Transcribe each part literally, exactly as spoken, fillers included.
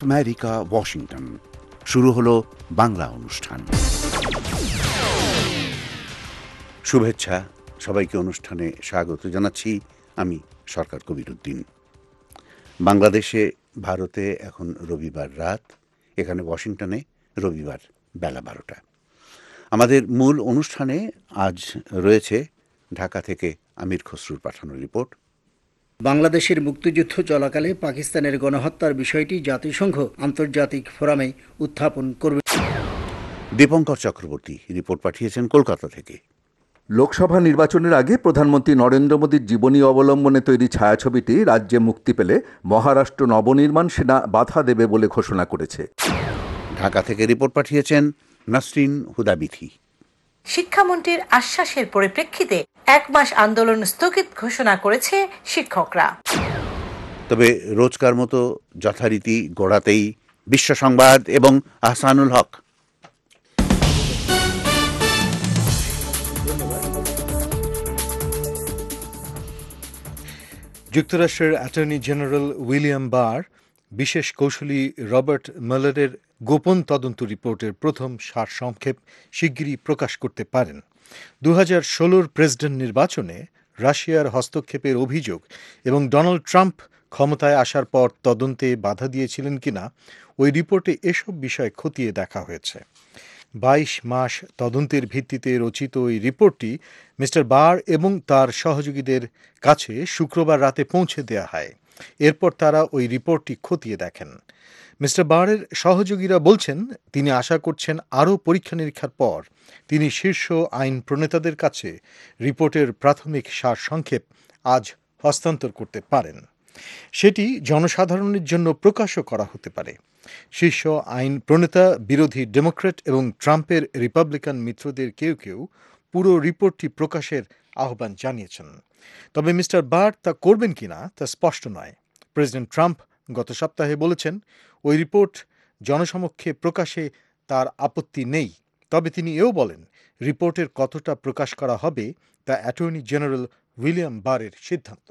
America, Washington. শুরু হলো বাংলা অনুষ্ঠান। শুভেচ্ছা, সবাইকে অনুষ্ঠানে স্বাগত জানাচ্ছি। আমি সরকার কবিরউদ্দিন। বাংলাদেশে, ভারতে এখন রবিবার রাত, এখানে ওয়াশিংটনে রবিবার বেলা বারোটা। আমাদের মূল অনুষ্ঠানে আজ রয়েছে ঢাকা থেকে আমির খসরুর পাঠানো রিপোর্ট। বাংলাদেশের মুক্তিযুদ্ধ চলাকালে পাকিস্তানের গণহত্যার বিষয়টি জাতিসংঘ আন্তর্জাতিক ফোরামে উত্থাপন করবে। দীপঙ্কর চক্রবর্তী রিপোর্ট পাঠিয়েছেন কলকাতা থেকে। লোকসভা নির্বাচনের আগে প্রধানমন্ত্রী নরেন্দ্র মোদীর জীবনী অবলম্বনে তৈরি ছায়াছবিটি রাজ্যে মুক্তি পেলে মহারাষ্ট্র নবনির্মাণ সেনা বাধা দেবে বলে ঘোষণা করেছে। ঢাকা থেকে রিপোর্ট পাঠিয়েছেন নাসরিন হুদাবিথি। শিক্ষামন্ত্রীর আশ্বাসের পরিপ্রেক্ষিতে এক মাস আন্দোলন স্থগিত ঘোষণা করেছে শিক্ষকরা। তবে রোজকার মতো যথারীতি গোড়াতেই বিশ্ব সংবাদ এবং আহসানুল হক। যুক্তরাষ্ট্রের অ্যাটর্নি জেনারেল উইলিয়াম বার বিশেষ কৌঁসুলি রবার্ট ম্যালারের গোপন তদন্ত রিপোর্টের প্রথম সারসংক্ষেপ শিগগিরই প্রকাশ করতে পারেন। দু হাজার ষোলোর প্রেসিডেন্ট নির্বাচনে রাশিয়ার হস্তক্ষেপের অভিযোগ এবং ডোনাল্ড ট্রাম্প ক্ষমতায় আসার পর তদন্তে বাধা দিয়েছিলেন কিনা ওই রিপোর্টে এসব বিষয় খতিয়ে দেখা হয়েছে। বাইশ মাস তদন্তের ভিত্তিতে রচিত ওই রিপোর্টটি মিস্টার বার এবং তার সহযোগীদের কাছে শুক্রবার রাতে পৌঁছে দেওয়া হয়। এরপর তারা ওই রিপোর্টটি খতিয়ে দেখেন। মিস্টার বারের সহযোগীরা বলছেন, তিনি আশা করছেন আরও পরীক্ষা নিরীক্ষার পর তিনি শীর্ষ আইন প্রণেতাদের কাছে রিপোর্টের প্রাথমিক সারসংক্ষেপ আজ হস্তান্তর করতে পারেন। সেটি জনসাধারণের জন্য প্রকাশও করা হতে পারে। শীর্ষ আইন প্রণেতা বিরোধী ডেমোক্র্যাট এবং ট্রাম্পের রিপাবলিকান মিত্রদের কেউ কেউ পুরো রিপোর্টটি প্রকাশের আহ্বান জানিয়েছেন। তবে মিস্টার বার তা করবেন কিনা তা স্পষ্ট নয়। প্রেসিডেন্ট ট্রাম্প গত সপ্তাহে বলেছেন, ওই রিপোর্ট জনসমক্ষে প্রকাশে তার আপত্তি নেই। তবে তিনি এও বলেন, রিপোর্টের কতটা প্রকাশ করা হবে তা অ্যাটর্নি জেনারেল উইলিয়াম বারের সিদ্ধান্ত।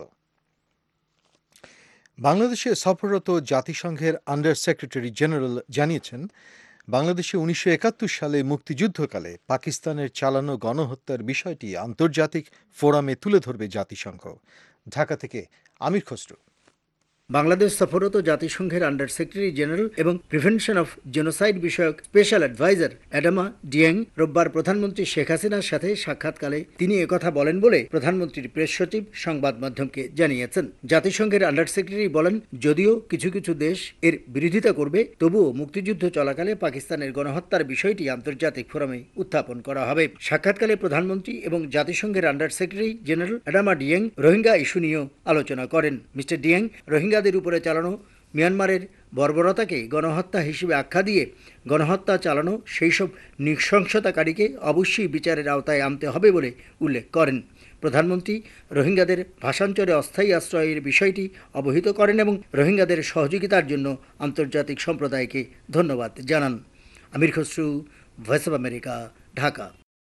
বাংলাদেশে সফররত জাতিসংঘের আন্ডার সেক্রেটারি জেনারেল জানিয়েছেন, বাংলাদেশে উনিশশো একাত্তর সালে মুক্তিযুদ্ধকালে পাকিস্তানের চালানো গণহত্যার বিষয়টি আন্তর্জাতিক ফোরামে তুলে ধরবে জাতিসংঘ। ঢাকা থেকে আমির খসরু। বাংলাদেশ সফররত জাতিসংঘের আন্ডার সেক্রেটারি জেনারেল এবং প্রিভেনশন অফ জেনোসাইড বিষয়ক স্পেশাল অ্যাডভাইজার অ্যাডামা ডিয়েং রোববার প্রধানমন্ত্রী শেখ হাসিনার সাথে সাক্ষাৎকালে তিনি একথা বলেন বলে প্রধানমন্ত্রীর প্রেস সচিব সংবাদ মাধ্যমকে জানিয়েছেন। জাতিসংঘের আন্ডার সেক্রেটারি বলেন, যদিও কিছু কিছু দেশ এর বিরোধিতা করবে, তবুও মুক্তিযুদ্ধ চলাকালে পাকিস্তানের গণহত্যার বিষয়টি আন্তর্জাতিক ফোরামে উত্থাপন করা হবে। সাক্ষাৎকালে প্রধানমন্ত্রী এবং জাতিসংঘের under secretary general Adama Dieng Rohingya issue নিয়েও আলোচনা করেন। মিস্টার ডিয়েং রোহিঙ্গা উপরে চালানো মিয়ানমারের বর্বরতাকে গণহত্যা হিসেবে আখ্যা দিয়ে গণহত্যা চালানো সেই সব নৃশংসতাকারীকে অবশ্যই বিচারের আওতায় আনতে হবে বলে উল্লেখ করেন। প্রধানমন্ত্রী রোহিঙ্গাদের ভাষান্তরে অস্থায়ী আশ্রয়ের বিষয়টি অবহিত করেন এবং রোহিঙ্গাদের সহযোগিতার জন্য আন্তর্জাতিক সম্প্রদায়কে ধন্যবাদ জানান। Amir Khasru, voice of America, Dhaka.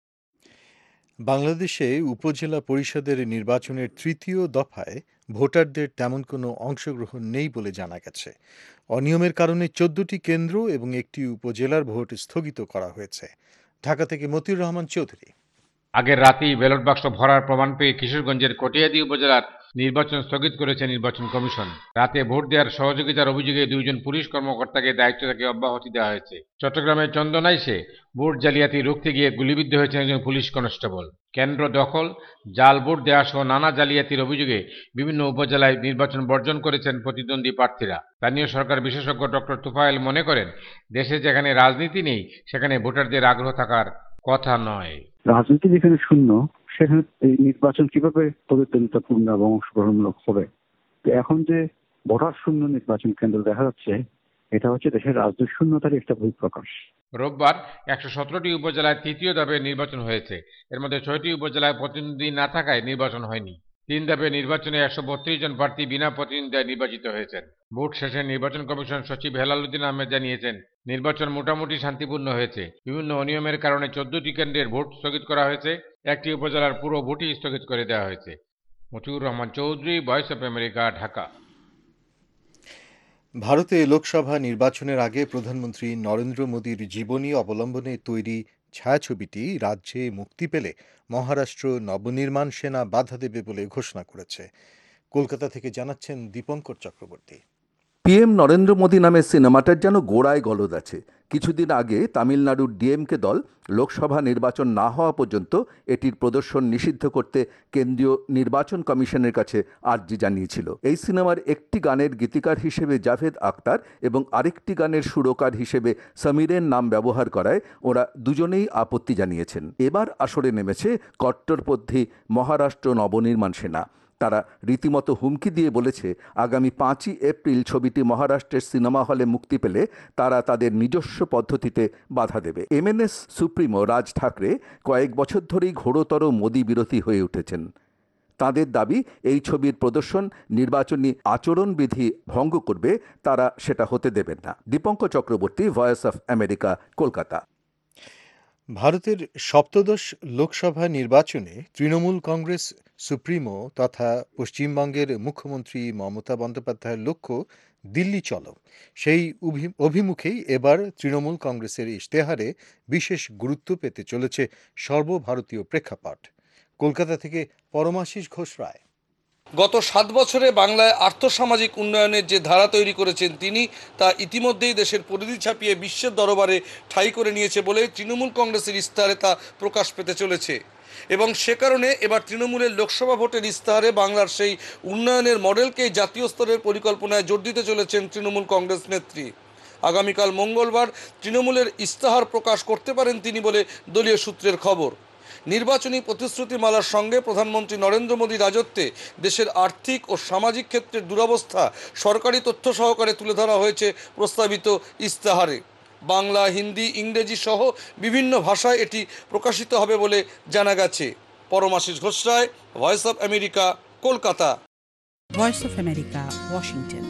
বাংলাদেশে উপজেলা পরিষদের নির্বাচনের তৃতীয় দফায় ভোটারদের তেমন কোনো অংশগ্রহণ নেই বলে জানা গেছে। অনিয়মের কারণে চোদ্দটি কেন্দ্র এবং একটি উপজেলার ভোট স্থগিত করা হয়েছে। ঢাকা থেকে মতিউর রহমান চৌধুরী। আগের রাতেই ব্যালট বাক্স ভরার প্রমাণ পেয়ে কিশোরগঞ্জের কটিয়াদী উপজেলার নির্বাচন স্থগিত করেছে নির্বাচন কমিশন। রাতে ভোট দেওয়ার সহযোগিতার অভিযোগে দুইজন পুলিশ কর্মকর্তাকে দায়িত্ব থেকে অব্যাহতি দেওয়া হয়েছে। চট্টগ্রামের চন্দনাইশে ভোট জালিয়াতি রুখতে গিয়ে গুলিবিদ্ধ হয়েছেন একজন পুলিশ কনস্টেবল। কেন্দ্র দখল, জাল ভোট দেওয়া সহ নানা জালিয়াতির অভিযোগে বিভিন্ন উপজেলায় নির্বাচন বর্জন করেছেন প্রতিদ্বন্দ্বী প্রার্থীরা। স্থানীয় সরকার বিশেষজ্ঞ ডক্টর তুফায়েল মনে করেন, দেশে যেখানে রাজনীতি নেই সেখানে ভোটারদের আগ্রহ থাকার কথা নয়। রাজনীতি যেখানে শূন্য, সেখানে এই নির্বাচন কিভাবে প্রতিদ্বন্দ্বিতাপূর্ণ এবং অংশগ্রহণমূলক হবে? তো এখন যে ভোটার শূন্য নির্বাচন কেন্দ্র দেখা যাচ্ছে, এটা হচ্ছে দেশের রাজনৈতিক শূন্যতার একটা বহিঃপ্রকাশ। রোববার একশো সতেরোটি উপজেলায় তৃতীয় ধাপে নির্বাচন হয়েছে। এর মধ্যে ছয়টি উপজেলায় প্রতিনিধি না থাকায় নির্বাচন হয়নি। তিন ধাপে নির্বাচনে একশো বত্রিশ জন প্রার্থী বিনা প্রতিনিধিতায় নির্বাচিত হয়েছেন। ভোট শেষে নির্বাচন কমিশন সচিব হেলালুদ্দিন আহমেদ জানিয়েছেন, নির্বাচন মোটামুটি শান্তিপূর্ণ হয়েছে। বিভিন্ন অনিয়মের কারণে চোদ্দটি কেন্দ্রের ভোট স্থগিত করা হয়েছে। একটি উপজেলার পুরো ভোটই স্থগিত করে দেওয়া হয়েছে। Motiur Rahman Chowdhury, voice of America, Dhaka. ভারতে লোকসভা নির্বাচনের আগে প্রধানমন্ত্রী নরেন্দ্র মোদীর জীবনী অবলম্বনে তৈরি ছায়াছবিটি রাজ্যে মুক্তি পেলে মহারাষ্ট্র নবনির্মাণ সেনা বাধা দেবে বলে ঘোষণা করেছে। কলকাতা থেকে জানাচ্ছেন দীপঙ্কর চক্রবর্তী। পিএম নরেন্দ্র মোদী নামের সিনেমাটার যেন গোড়ায় গলদ আছে। কিছুদিন আগে তামিলনাড়ুর ডিএমকে দল লোকসভা নির্বাচন না হওয়া পর্যন্ত এটির প্রদর্শন নিষিদ্ধ করতে কেন্দ্রীয় নির্বাচন কমিশনের কাছে আর্জি জানিয়েছিল। এই সিনেমার একটি গানের গীতিকার হিসেবে জাভেদ আখতার এবং আরেকটি গানের সুরকার হিসেবে সমীরের নাম ব্যবহার করায় ওরা দুজনেই আপত্তি জানিয়েছেন। এবার আসরে নেমেছে কট্টরপন্থী মহারাষ্ট্র নবনির্মাণ সেনা। তারা রীতিমতো হুমকি দিয়ে বলেছে, আগামী পাঁচই এপ্রিল ছবিটি মহারাষ্ট্রের সিনেমা হলে মুক্তি পেলে তারা তাদের নিজস্ব পদ্ধতিতে বাধা দেবে। এমএনএস সুপ্রিমো রাজ ঠাকরে কয়েক বছর ধরেই ঘোরতর মোদী বিরোধী হয়ে উঠেছেন। তাদের দাবি, এই ছবির প্রদর্শন নির্বাচনী আচরণবিধি ভঙ্গ করবে, তারা সেটা হতে দেবেন না। Dipankar Chakraborty, voice of America, Kolkata. ভারতের সপ্তদশ লোকসভা নির্বাচনে তৃণমূল কংগ্রেস সুপ্রিমো তথা পশ্চিমবঙ্গের মুখ্যমন্ত্রী মমতা বন্দ্যোপাধ্যায়ের লক্ষ্য দিল্লি চলো। সেই অভিমুখেই এবার তৃণমূল কংগ্রেসের ইশতেহারে বিশেষ গুরুত্ব পেতে চলেছে সর্বভারতীয় প্রেক্ষাপট। কলকাতা থেকে পরমাশিস ঘোষ রায়। গত সাত বছরে বাংলায় আর্থসামাজিক উন্নয়নের যে ধারা তৈরি করেছেন তিনি, তা ইতিমধ্যেই দেশের পরিধি ছাপিয়ে বিশ্বের দরবারে ঠাঁই করে নিয়েছে বলে তৃণমূল কংগ্রেসের ইস্তাহারে তা প্রকাশ পেতে চলেছে। এবং সে কারণে এবার তৃণমূলের লোকসভা ভোটের ইস্তাহারে বাংলার সেই উন্নয়নের মডেলকেই জাতীয় স্তরের পরিকল্পনায় জোর দিতে চলেছেন তৃণমূল কংগ্রেস নেত্রী। আগামীকাল মঙ্গলবার তৃণমূলের ইস্তাহার প্রকাশ করতে পারেন তিনি বলে দলীয় সূত্রের খবর। নির্বাচনী প্রতিশ্রুতিমালার সঙ্গে প্রধানমন্ত্রী নরেন্দ্র মোদী রাজত্বে দেশের আর্থিক ও সামাজিক ক্ষেত্রের দুরবস্থা সরকারি তথ্য সহকারে তুলে ধরা হয়েছে প্রস্তাবিত ইস্তাহারে। বাংলা, হিন্দি, ইংরেজি সহ বিভিন্ন ভাষায় এটি প্রকাশিত হবে বলে জানা গেছে। Paramashis Ghosh Roy, voice of America, Kolkata. Voice of America, Washington.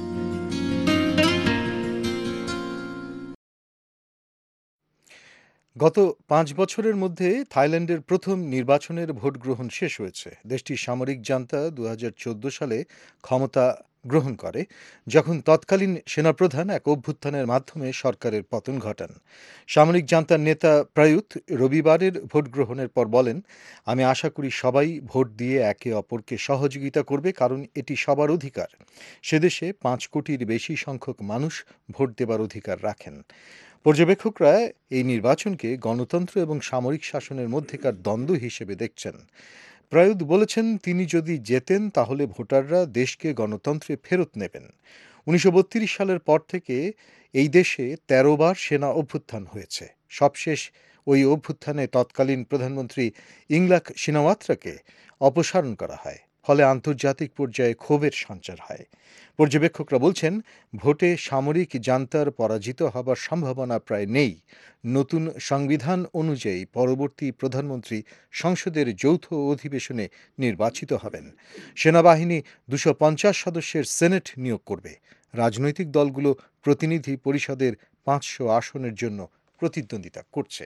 গত পাঁচ বছরের মধ্যে থাইল্যান্ডের প্রথম নির্বাচনের ভোট গ্রহণ শেষ হয়েছে। দেশটির সামরিক জান্তা দু হাজার চোদ্দ সালে ক্ষমতা গ্রহণ করে, যখন তৎকালীন সেনাপ্রধান এক অভ্যুত্থানের মাধ্যমে সরকারের পতন ঘটান। সামরিক জান্তার নেতা প্রায়ুত রবিবারের ভোট গ্রহণের পর বলেন, আমি আশা করি সবাই ভোট দিয়ে একে অপরকে সহযোগিতা করবে, কারণ এটি সবার অধিকার। সেদেশে পাঁচ কোটির বেশি সংখ্যক মানুষ ভোট দেবার অধিকার রাখেন। পর্যবেক্ষকরা এই নির্বাচনকে গণতন্ত্র এবং সামরিক শাসনের মধ্যেকার দ্বন্দ্ব হিসেবে দেখছেন। প্রায়ুত বলেছেন, তিনি যদি জেতেন তাহলে ভোটাররা দেশকে গণতন্ত্রে ফেরত নেবেন। উনিশশো বত্রিশ সালের পর থেকে এই দেশে তেরো বার সেনা অভ্যুত্থান হয়েছে। সবশেষ ওই অভ্যুত্থানে তৎকালীন প্রধানমন্ত্রী ইংলাক সিনাওয়াত্রাকে অপসারণ করা হয়, ফলে আন্তর্জাতিক পর্যায়ে ক্ষোভের সঞ্চার হয়। পর্যবেক্ষকরা বলছেন, ভোটে সামরিক জান্তার পরাজিত হবার সম্ভাবনা প্রায় নেই। নতুন সংবিধান অনুযায়ী পরবর্তী প্রধানমন্ত্রী সংসদের যৌথ অধিবেশনে নির্বাচিত হবেন। সেনাবাহিনী দুশো পঞ্চাশ সদস্যের সেনেট নিয়োগ করবে। রাজনৈতিক দলগুলো প্রতিনিধি পরিষদের পাঁচশো আসনের জন্য প্রতিদ্বন্দ্বিতা করছে।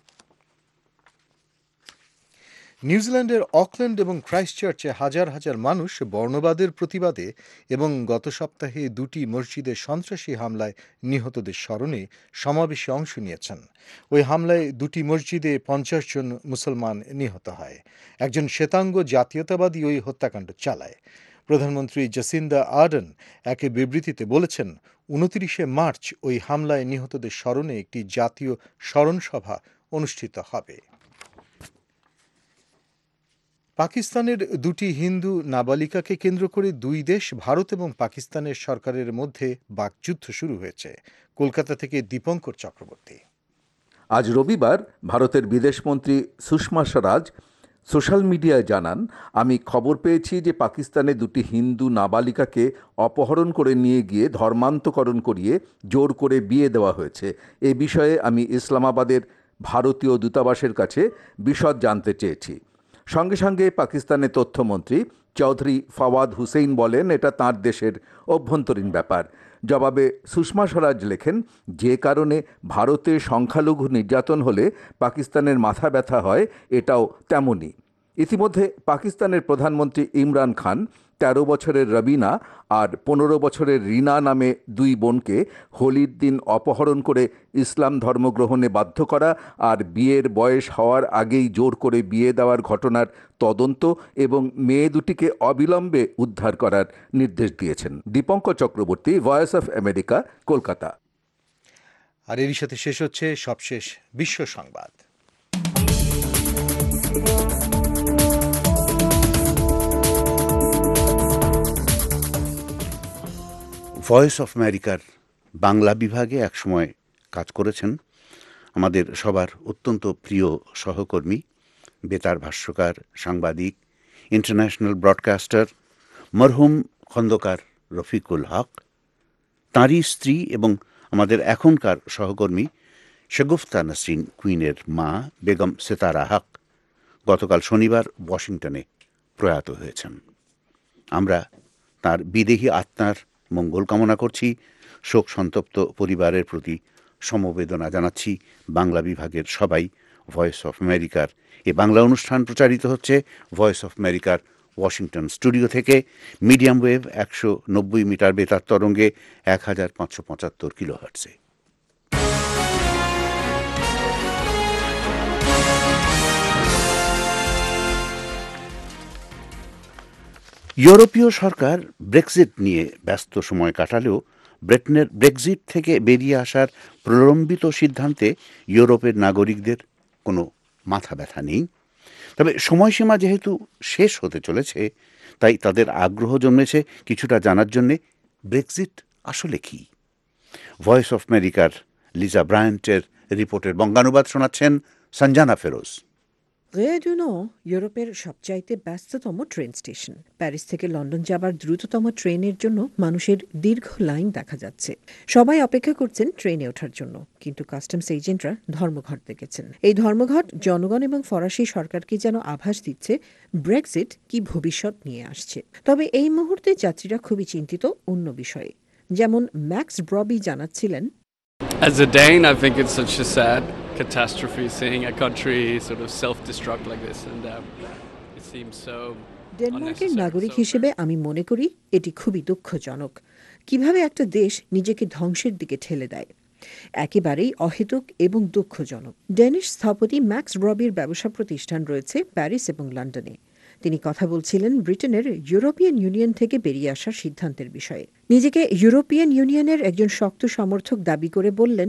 নিউজিল্যান্ডের অকল্যান্ড এবং ক্রাইস্টচার্চে হাজার হাজার মানুষ বর্ণবাদের প্রতিবাদে এবং গত সপ্তাহে দুটি মসজিদে সন্ত্রাসী হামলায় নিহতদের স্মরণে সমাবেশে অংশ নিয়েছেন। ওই হামলায় দুটি মসজিদে পঞ্চাশ জন মুসলমান নিহত হয়। একজন শ্বেতাঙ্গ জাতীয়তাবাদী ওই হত্যাকাণ্ড চালায়। প্রধানমন্ত্রী জাসিন্দা আর্ডেন এক বিবৃতিতে বলেছেন, উনত্রিশে মার্চ ওই হামলায় নিহতদের স্মরণে একটি জাতীয় স্মরণ সভা অনুষ্ঠিত হবে। পাকিস্তানের দুটি হিন্দু নাবালিকাকে কেন্দ্র করে দুই দেশ ভারত এবং পাকিস্তানের সরকারের মধ্যে বাকযুদ্ধ শুরু হয়েছে। কলকাতা থেকে দীপঙ্কর চক্রবর্তী। আজ রবিবার ভারতের বিদেশমন্ত্রী সুষমা স্বরাজ সোশ্যাল মিডিয়ায় জানান, আমি খবর পেয়েছি যে পাকিস্তানে দুটি হিন্দু নাবালিকাকে অপহরণ করে নিয়ে গিয়ে ধর্মান্তকরণ করিয়ে জোর করে বিয়ে দেওয়া হয়েছে। এ বিষয়ে আমি ইসলামাবাদের ভারতীয় দূতাবাসের কাছে বিশদ জানতে চেয়েছি। সঙ্গে সঙ্গে পাকিস্তানের তথ্যমন্ত্রী চৌধুরী ফাওয়াদ হুসেইন বলেন, এটা তাঁর দেশের অভ্যন্তরীণ ব্যাপার। জবাবে সুষমা স্বরাজ লেখেন, যে কারণে ভারতে সংখ্যালঘু নির্যাতন হলে পাকিস্তানের মাথা ব্যথা হয়, এটাও তেমনই। ইতিমধ্যে পাকিস্তানের প্রধানমন্ত্রী ইমরান খান তেরো বছরের রবিনা আর পনেরো বছরের রিনা নামে দুই বোনকে হোলির দিন অপহরণ করে ইসলাম ধর্ম গ্রহণে বাধ্য করা আর বিয়ের বয়স হওয়ার আগেই জোর করে বিয়ে দেওয়ার ঘটনার তদন্ত এবং মেয়ে দুটিকে অবিলম্বে উদ্ধার করার নির্দেশ দিয়েছেন। Dipankar Chakraborty, voice of America, Kolkata. আর এরই সাথে শেষ হচ্ছে সবশেষ বিশ্ব সংবাদ। ভয়েস অফ আমেরিকার বাংলা বিভাগে একসময় কাজ করেছেন আমাদের সবার অত্যন্ত প্রিয় সহকর্মী, বেতার ভাষ্যকার, সাংবাদিক, ইন্টারন্যাশনাল ব্রডকাস্টার মরহুম খন্দকার রফিকুল হক। তাঁরই স্ত্রী এবং আমাদের এখনকার সহকর্মী শেগুফতা নাসরিন কুইনের মা বেগম সেতারা হক গতকাল শনিবার ওয়াশিংটনে প্রয়াত হয়েছেন। আমরা তাঁর বিদেহী আত্মার মঙ্গল কামনা করছি, শোক সন্তপ্ত পরিবারের প্রতি সমবেদনা জানাচ্ছি। বাংলা বিভাগের সবাই ভয়েস অফ আমেরিকার এ বাংলা অনুষ্ঠান প্রচারিত হচ্ছে ভয়েস অফ আমেরিকার ওয়াশিংটন স্টুডিও থেকে মিডিয়াম ওয়েভ একশো নব্বই মিটার বেতার তরঙ্গে এক হাজার পাঁচশো পঁচাত্তর কিলোহার্টসে। ইউরোপীয় সরকার ব্রেক্সিট নিয়ে ব্যস্ত সময় কাটালেও ব্রিটেনের ব্রেক্সিট থেকে বেরিয়ে আসার প্রলম্বিত সিদ্ধান্তে ইউরোপের নাগরিকদের কোনো মাথা ব্যথা নেই। তবে সময়সীমা যেহেতু শেষ হতে চলেছে, তাই তাদের আগ্রহ জন্মেছে কিছুটা জানার জন্যে ব্রেক্সিট আসলে কি। ভয়েস অফ আমেরিকার লিজা ব্রায়ান্টের রিপোর্টের বঙ্গানুবাদ শোনাচ্ছেন সঞ্জানা ফেরোজ। রে ডু নর্ড ইউরোপের সবচাইতে ব্যস্ততম ট্রেন স্টেশন। প্যারিস থেকে লন্ডন যাবার দ্রুততম ট্রেনের জন্য মানুষের দীর্ঘ লাইন দেখা যাচ্ছে। সবাই অপেক্ষা করছেন ট্রেনে ওঠার জন্য, কিন্তু কাস্টমস এজেন্টরা ধর্মঘট দেখেছেন। এই ধর্মঘট জনগণ এবং ফরাসি সরকারকে যেন আভাস দিচ্ছে ব্রেক্সিট কি ভবিষ্যৎ নিয়ে আসছে। তবে এই মুহূর্তে যাত্রীরা খুবই চিন্তিত অন্য বিষয়ে, যেমন ম্যাক্স ব্রবি জানাচ্ছিলেন, As a Dane, I think it's such a sad catastrophe seeing a country sort of self-destruct like this, and um, it seems so. ডেনমার্কের নাগরিক হিসেবে আমি মনে করি এটি খুবই দুঃখজনক, কিভাবে একটা দেশ নিজেকে ধ্বংসের দিকে ঠেলে দেয়। একেবারেই অহেতুক এবং দুঃখজনক। ডেনিশ স্থপতি ম্যাক্স ব্রবির ব্যবসা প্রতিষ্ঠান রয়েছে প্যারিস এবং লন্ডনে। তিনি কথা বলছিলেন ব্রিটেনের ইউরোপিয়ান ইউনিয়ন থেকে বেরিয়ে আসার সিদ্ধান্তের বিষয়ে। নিজেকে ইউরোপিয়ান ইউনিয়নের একজন শক্ত সমর্থক দাবি করে বললেন,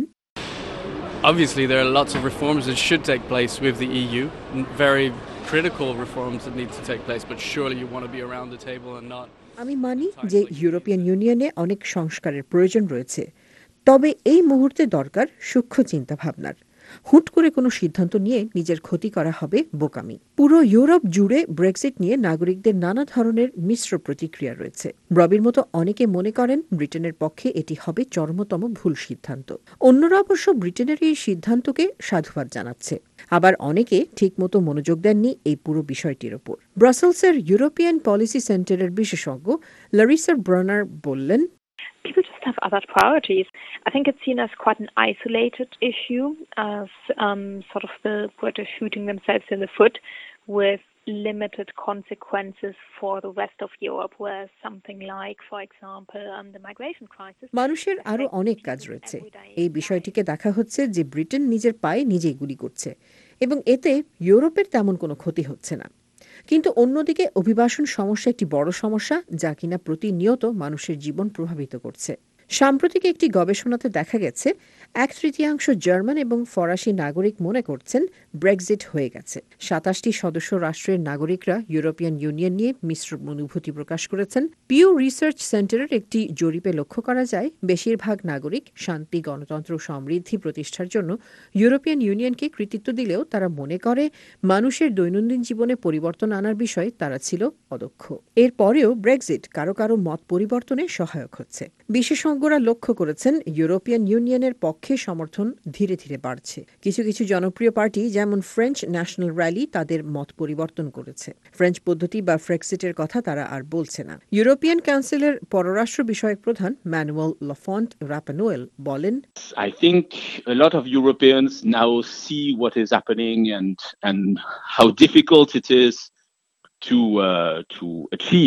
Obviously, there are lots of reforms that should take place with the E U, very critical reforms that need to take place, but surely you want to be around the table and not. আমি মানি যে European ইউনিয়নে অনেক সংস্কারের প্রয়োজন রয়েছে, তবে এই মুহূর্তে দরকার সূক্ষ্ম চিন্তাভাবনার। হুট করে কোনো সিদ্ধান্ত নিয়ে নিজের ক্ষতি করা হবে বোকামি। পুরো ইউরোপ জুড়ে ব্রেক্সিট নিয়ে নাগরিকদের নানা ধরনের মিশ্র প্রতিক্রিয়া রয়েছে। ব্রবির মতো অনেকে মনে করেন ব্রিটেনের পক্ষে এটি হবে চরমতম ভুল সিদ্ধান্ত। অন্যরা অবশ্য ব্রিটেনের এই সিদ্ধান্তকে সাধুবাদ জানাচ্ছে। আবার অনেকে ঠিকমতো মনোযোগ দেননি এই পুরো বিষয়টির ওপর। ব্রাসেলসের ইউরোপিয়ান পলিসি সেন্টারের বিশেষজ্ঞ লারিসা ব্রানার বললেন, people just have other priorities. I think it's seen as quite an isolated issue, as um, sort of the British shooting themselves in the foot with limited consequences for the rest of Europe, where something like, for example, um, the migration crisis. মানুষের আরো অনেক কাজ রয়েছে। এই বিষয়টিকে দেখা হচ্ছে যে ব্রিটেন নিজের পায়ে নিজেই গুলি করছে এবং এতে ইউরোপের তেমন কোনো ক্ষতি হচ্ছে না। কিন্তু অন্যদিকে অভিবাসন সমস্যা একটি বড় সমস্যা, যা কিনা প্রতিনিয়ত মানুষের জীবন প্রভাবিত করছে। সাম্প্রতিক একটি গবেষণাতে দেখা গেছে এক তৃতীয়াংশ জার্মান এবং ফরাসি নাগরিক মনে করছেন ব্রেক্সিট হয়ে গেছে। সাতাশটি সদস্য রাষ্ট্রের নাগরিকরা ইউরোপিয়ান ইউনিয়ন নিয়ে মিশ্র অনুভূতি প্রকাশ করেছেন। পিউ রিসার্চ সেন্টারের একটি জরিপে লক্ষ্য করা যায় বেশিরভাগ নাগরিক শান্তি, গণতন্ত্র ও সমৃদ্ধি প্রতিষ্ঠার জন্য ইউরোপিয়ান ইউনিয়নকে কৃতিত্ব দিলেও তারা মনে করে মানুষের দৈনন্দিন জীবনে পরিবর্তন আনার বিষয়ে তারা ছিল অদক্ষ। এরপরেও ব্রেক্সিট কারো কারো মত পরিবর্তনে সহায়ক হচ্ছে। বিশেষজ্ঞরা লক্ষ্য করেছেন ইউরোপিয়ান ইউনিয়নের পক্ষে সমর্থন ধীরে ধীরে বাড়ছে। কিছু কিছু জনপ্রিয় পার্টি যেমন ফ্রেঞ্চ ন্যাশনাল র্যালি তাদের মত পরিবর্তন করেছে। ফ্রেঞ্চ পদ্ধতি বা ফ্রেক্সিটের কথা তারা আর বলছে না। ইউরোপিয়ান কাউন্সিলের পররাষ্ট্র বিষয়ক প্রধান ম্যানুয়েল লফন্ট রাপানোয়েল বলেন, I think a lot of Europeans now see what is happening and and how difficult it is to uh, to achieve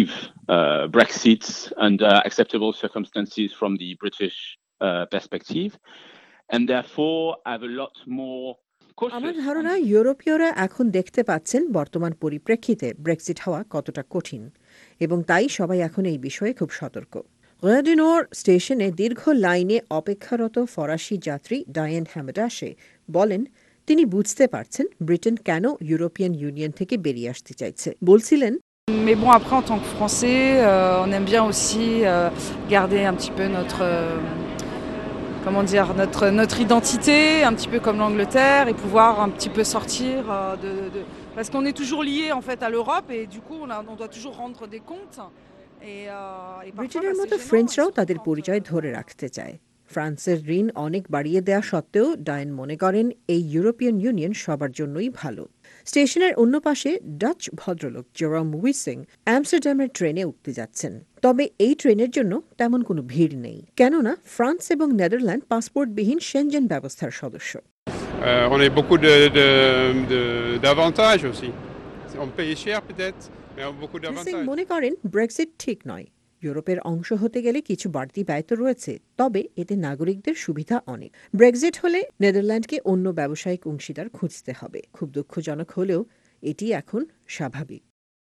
uh, Brexit under acceptable circumstances from the British uh, perspective, and therefore have a lot more. আমার ধারণা ইউরোপীয়রা এখন দেখতে পাচ্ছেন বর্তমান পরিপ্রেক্ষিতে Brexit হওয়া কতটা কঠিন, এবং তাই সবাই এখন এই বিষয়ে খুব সতর্ক। গয়াডিনোর স্টেশনে দীর্ঘ লাইনে অপেক্ষারত ফরাসি যাত্রী ডায়ান হ্যামেডাশে বলেন তিনি বুঝতে পারছেন ব্রিটেন কেন ইউরোপিয়ান ইউনিয়ন থেকে বেরিয়ে আসতে চাইছে। বলছিলেন, Mais bon, après, en tant que Français, euh, on aime bien aussi euh, garder un petit peu notre, euh, comment dire, notre, notre identité, un petit peu comme l'Angleterre, et pouvoir un petit peu sortir euh, de, de... Parce qu'on est toujours lié, en fait, à l'Europe, et du coup, on, a, on doit toujours rendre des comptes. ব্রিটেনের মতো ফ্রেঞ্চরাও তাদের পরিচয় ধরে রাখতে চায়। ফ্রান্সের ঋণ অনেক বাড়িয়ে দেওয়া সত্ত্বেও ডায়েন মনে করেন এই ইউরোপিয়ান ইউনিয়ন সবার জন্যই ভালো। স্টেশনের অন্য পাশে ডাচ ভদ্রলোক জেরম উইসিং আমস্টারডামের ট্রেনে উঠতে যাচ্ছেন। তবে এই ট্রেনের জন্য তেমন কোনো ভিড় নেই, কেননা ফ্রান্স এবং নেদারল্যান্ড পাসপোর্টবিহীন শেনজেন ব্যবস্থার সদস্য। Euh, on a beaucoup de, de, de, d'avantages aussi. On paye cher peut-être, mais on a beaucoup d'avantages. মনে করেন ব্রেক্সিট ঠিক নয়। ইউরোপের অংশ হতে গেলে কিছু বাড়তি ব্যয় তো রয়েছে, তবে এতে নাগরিকদের সুবিধা অনেক। ব্রেক্সিট হলে নেদারল্যান্ডকে অন্য ব্যবসায়িক অংশীদার খুঁজতে হবে। খুব দুঃখজনক হলেও এটি এখন স্বাভাবিক।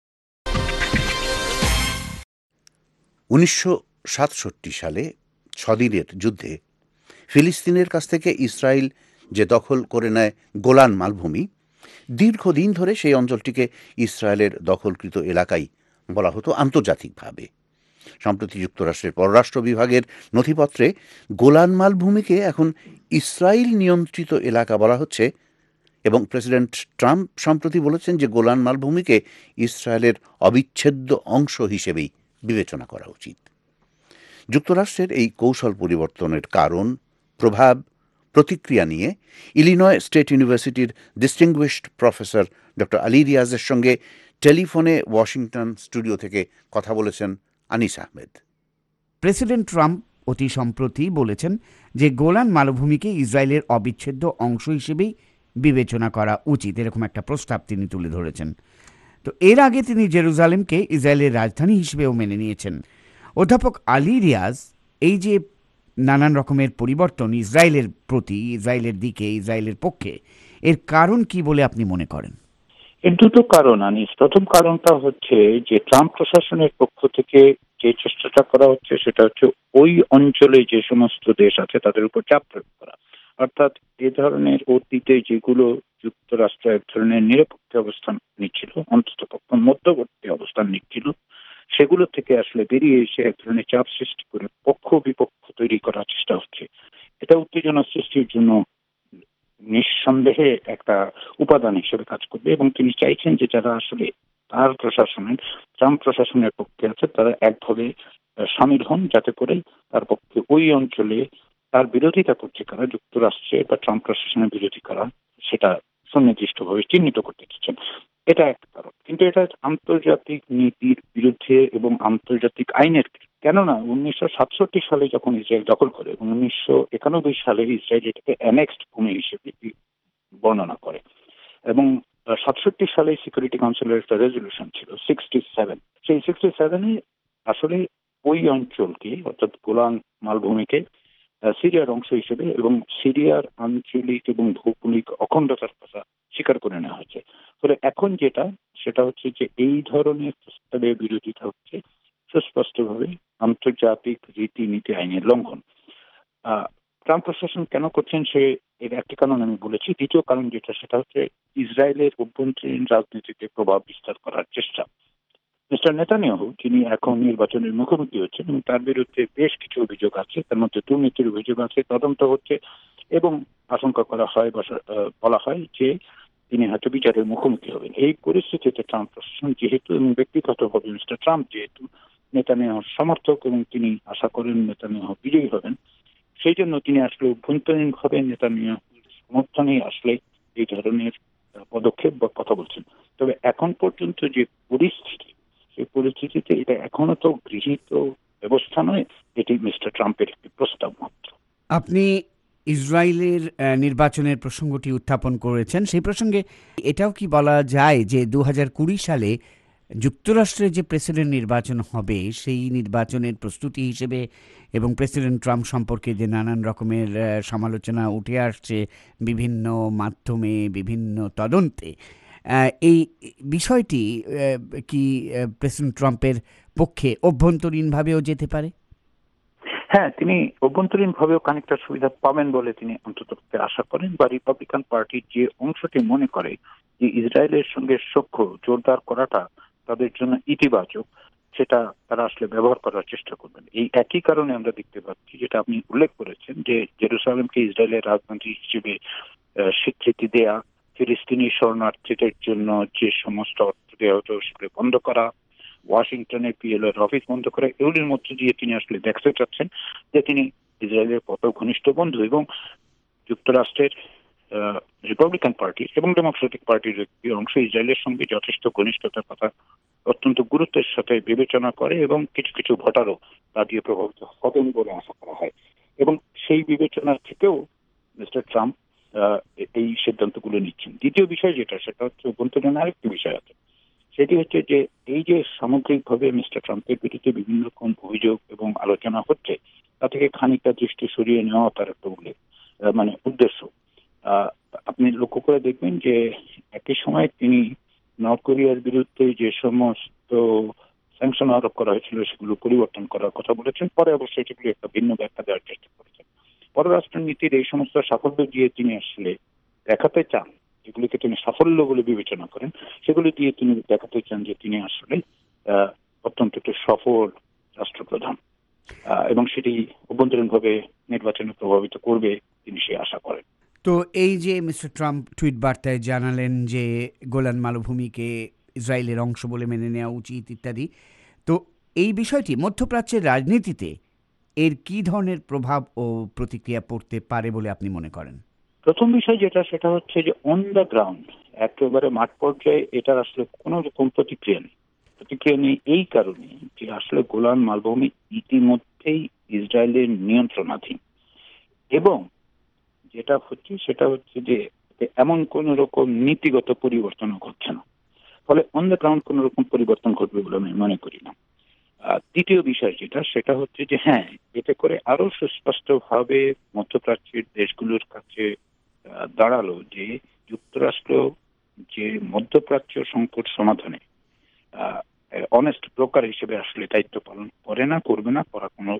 উনিশশো সাতষট্টি সালে ছদিনের যুদ্ধে ফিলিস্তিনের কাছ থেকে ইসরায়েল যে দখল করে নেয় গোলান মালভূমি, দীর্ঘদিন ধরে সেই অঞ্চলটিকে ইসরায়েলের দখলকৃত এলাকাই বলা হতো আন্তর্জাতিকভাবে। সম্প্রতি যুক্তরাষ্ট্রের পররাষ্ট্র বিভাগের নথিপত্রে গোলান মালভূমিকে এখন ইসরায়েল নিয়ন্ত্রিত এলাকা বলা হচ্ছে, এবং প্রেসিডেন্ট ট্রাম্প সম্প্রতি বলেছেন যে গোলান মালভূমিকে ইসরায়েলের অবিচ্ছেদ্য অংশ হিসেবেই বিবেচনা করা উচিত। যুক্তরাষ্ট্রের এই কৌশল পরিবর্তনের কারণ, প্রভাব, প্রতিক্রিয়া নিয়ে ইলিনয় স্টেট ইউনিভার্সিটির ডিস্টিংগুইশড প্রফেসর ডক্টর আলী রিয়াজের সঙ্গে টেলিফোনে ওয়াশিংটন স্টুডিও থেকে কথা বলেছেন আনিস আহমেদ। প্রেসিডেন্ট ট্রাম্প অতি সম্প্রতি বলেছেন যে গোলান মালভূমিকে ইসরায়েলের অবিচ্ছেদ্য অংশ হিসেবেই বিবেচনা করা উচিত, এরকম একটা প্রস্তাব তিনি তুলে ধরেছেন। তো এর আগে তিনি জেরুজালেমকে ইসরায়েলের রাজধানী হিসেবেও মেনে নিয়েছেন। অধ্যাপক আলী রিয়াজ, এই যে নানান রকমের পরিবর্তন ইসরায়েলের প্রতি, ইসরায়েলের দিকে, ইসরায়েলের পক্ষে, এর কারণ কি বলে আপনি মনে করেন? এর দুটো কারণ আনিস। প্রথম কারণটা হচ্ছে যে ট্রাম্প প্রশাসনের পক্ষ থেকে যে চেষ্টাটা করা হচ্ছে সেটা হচ্ছে ওই অঞ্চলে যে সমস্ত দেশ আছে তাদের উপর চাপ প্রয়োগ করা। অর্থাৎ এ ধরনের অতীতে যেগুলো যুক্তরাষ্ট্র এক ধরনের নিরপেক্ষ অবস্থান নিচ্ছিল, অন্তত মধ্যবর্তী অবস্থান নিচ্ছিল, সেগুলো থেকে আসলে বেরিয়ে এসে এক ধরনের চাপ সৃষ্টি করে পক্ষ বিপক্ষ তৈরি করার চেষ্টা হচ্ছে। এটা উত্তেজনা সৃষ্টির জন্য নিঃসন্দেহে একটা উপাদান হিসেবে কাজ করবে, এবং তিনি চাইছেন যে যারা আসলে তার প্রশাসনের, ট্রাম্প প্রশাসনের পক্ষে আছে, তারা একভাবে সামিল হন, যাতে করে তার পক্ষে ওই অঞ্চলে তার বিরোধিতা করছে কারা, যুক্তরাষ্ট্রের বা ট্রাম্প প্রশাসনের বিরোধী কারা, সেটা সুনির্দিষ্টভাবে চিহ্নিত করতে চাচ্ছেন। এটা একটা কারণ। কিন্তু এটা আন্তর্জাতিক নীতির বিরুদ্ধে এবং আন্তর্জাতিক আইনের বিরুদ্ধে। কেননা উনিশশো সাতষট্টি সালে যখন ইসরায়েল দখল করে এবং উনিশশো একানব্বই সালে ইসরায়েল এটাকে অ্যানেক্সড ভূমি হিসেবে বর্ণনা করে, এবং সাতষট্টি সালে সিকিউরিটি কাউন্সিলের একটা রেজলিউশন ছিল সিক্সটি সেভেন। সেই সিক্সটি সেভেনে আসলে ওই অঞ্চলকে, অর্থাৎ গোলান মালভূমিকে সিরিয়ার অংশ হিসেবে এবং সিরিয়ার আঞ্চলিক এবং ভৌগোলিক অখণ্ডতার কথা স্বীকার করে নেওয়া হয়েছে। ফলে এখন যেটা সেটা হচ্ছে যে এই ধরনের প্রস্তাবের বিরোধিতা হচ্ছে সুস্পষ্টভাবে আন্তর্জাতিক রীতিনীতি আইনের লঙ্ঘন। আহ ট্রাম্প প্রশাসন কেন করছেন সে এর একটি কারণ আমি বলেছি। দ্বিতীয় কারণ যেটা সেটা হচ্ছে ইসরায়েলের অভ্যন্তরীণ রাজনীতিতে প্রভাব বিস্তার করার চেষ্টা। মিস্টার নেতানিয়াহু, যিনি এখন নির্বাচনের মুখোমুখি হচ্ছেন, এবং তার বিরুদ্ধে বেশ কিছু অভিযোগ আছে, তার মধ্যে দুর্নীতির অভিযোগ আছে, তদন্ত হচ্ছে, এবং আশঙ্কা করা হয় বা বলা হয় যে তিনি হয়তো বিচারের মুখোমুখি হবেন। এই পরিস্থিতিতে ট্রাম্প প্রশাসন যেহেতু, এবং ব্যক্তিগতভাবে মিস্টার ট্রাম্প যেহেতু নেতানিয়াহুর সমর্থক এবং তিনি আশা করেন নেতানিয়াহু বিজয়ী হবেন, সেই জন্য তিনি আসলে অভ্যন্তরীণভাবে নেতানিয়াহুর সমর্থনেই আসলে এই ধরনের পদক্ষেপ বা কথা বলছেন। তবে এখন পর্যন্ত যে পরিস্থিতি, সেই পরিস্থিতিতে এটা এখনো তো গৃহীত ব্যবস্থা নয়, এটি মিস্টার ট্রাম্পের একটি প্রস্তাব মাত্র। আপনি ইসরায়েলের নির্বাচনের প্রসঙ্গটি উত্থাপন করেছেন, সেই প্রসঙ্গে এটাও কি বলা যায় যে দু হাজার কুড়ি সালে যুক্তরাষ্ট্রে যে প্রেসিডেন্ট নির্বাচন হবে সেই নির্বাচনের প্রস্তুতি হিসেবে এবং প্রেসিডেন্ট ট্রাম্প সম্পর্কে যে নানান রকমের আহ, সমালোচনা উঠে আসছে বিভিন্ন মাধ্যমে বিভিন্ন তদন্তে, আহ, এই বিষয়টি আহ, কি আহ, প্রেসিডেন্ট ট্রাম্পের পক্ষে অভ্যন্তরীণভাবেও যেতে পারে? হ্যাঁ, তিনি অভ্যন্তরীণ ভাবেও খানিকটা সুবিধা পাবেন বলে তিনি অন্তত আশা করেন, বা রিপাবলিকান পার্টির যে অংশটি মনে করে যে ইসরায়েলের সঙ্গে সখ্য জোরদার করাটা তাদের জন্য ইতিবাচক, সেটা তারা আসলে ব্যবহার করার চেষ্টা করবেন। এই একই কারণে আমরা দেখতে পাচ্ছি, যেটা আপনি উল্লেখ করেছেন, যে জেরুসালেমকে ইসরায়েলের রাজধানী হিসেবে আহ, স্বীকৃতি দেয়া, ফিলিস্তিনি শরণার্থীদের জন্য যে সমস্ত অর্থ দেওয়া হতো সেগুলো বন্ধ করা, ওয়াশিংটনে পিএলও এর অফিস বন্ধ করে, এগুলির মধ্যে দিয়ে তিনি আসলে দেখতে চাচ্ছেন যে তিনি ইসরায়েলের কত ঘনিষ্ঠ বন্ধু, এবং যুক্তরাষ্ট্রের রিপাবলিকান পার্টি এবং ডেমোক্রেটিক পার্টির একটি অংশ ইসরায়েলের সঙ্গে যথেষ্ট ঘনিষ্ঠতার কথা অত্যন্ত গুরুত্বের সাথে বিবেচনা করে, এবং কিছু কিছু ভোটারও তা দিয়ে প্রভাবিত হবেন বলে আশা করা হয়। এবং সেই বিবেচনা থেকেও মিস্টার ট্রাম্প আহ, এই সিদ্ধান্তগুলো নিচ্ছেন। দ্বিতীয় বিষয় যেটা, সেটা হচ্ছে অভ্যন্তরীণ আরেকটি বিষয় আছে, সেটি হচ্ছে যে এই যে সামগ্রিকভাবে মিস্টার ট্রাম্পের বিরুদ্ধে বিভিন্ন রকম অভিযোগ এবং আলোচনা হচ্ছে, তা থেকে খানিকটা দৃষ্টি সরিয়ে নেওয়া তার একটা উল্লেখ আহ, মানে উদ্দেশ্য। আহ, আপনি লক্ষ্য করে দেখবেন যে একই সময় তিনি নর্থ কোরিয়ার বিরুদ্ধে যে সমস্ত স্যাংশন আরোপ করা হয়েছিল সেগুলো পরিবর্তন করার কথা বলেছেন, পরে অবশ্যই সেগুলো একটা ভিন্ন ব্যাখ্যা দেওয়ার চেষ্টা করেছেন। পররাষ্ট্রনীতির এই সমস্ত সাফল্য দিয়ে তিনি আসলে দেখাতে চান, যেগুলিকে তিনি সাফল্য বলে বিবেচনা করেন, সেগুলি দিয়ে তিনি দেখাতে চান যে তিনি আসলে আহ, অত্যন্ত একটি সফল রাষ্ট্রপ্রধান, আহ, এবং সেটি অভ্যন্তরীণভাবে নির্বাচনে প্রভাবিত করবে তিনি সে আশা করেন। তো এই যে মিস্টার ট্রাম্প টুইট বার্তায় জানালেন যে গোলান মালভূমিকে ইসরায়েলের অংশ বলে মেনে নেওয়া উচিত ইত্যাদি, তো এই বিষয়টি মধ্যপ্রাচ্যের রাজনীতিতে এর কি ধরনের প্রভাব ও প্রতিক্রিয়া পড়তে পারে বলে আপনি মনে করেন? প্রথম বিষয় যেটা, সেটা হচ্ছে যে অন দ্য গ্রাউন্ড একেবারে মাঠ পর্যায়ে এটার আসলে কোনো রকম প্রতিক্রিয়া নেই। প্রতিক্রিয়া নেই এই কারণে যে আসলে গোলান মালভূমি ইতিমধ্যেই ইসরায়েলের নিয়ন্ত্রণাধীন, এবং যেটা হচ্ছে সেটা হচ্ছে যে এমন কোন রকম নীতিগত পরিবর্তন ঘটছে না, ফলে অন দ্য গ্রাউন্ড কোন রকম পরিবর্তন ঘটবে বলে আমি মনে করি না। দ্বিতীয় বিষয় যেটা, সেটা হচ্ছে যে হ্যাঁ, এতে করে আরো সুস্পষ্টভাবে মধ্যপ্রাচ্যের দেশগুলোর কাছে দাঁড়ালো যে যুক্তরাষ্ট্র যে মধ্যপ্রাচ্য সংকট সমাধানে অনেস্ট ব্রোকার হিসেবে আসলে দায়িত্ব পালন করে না, করবে না, করার কোনো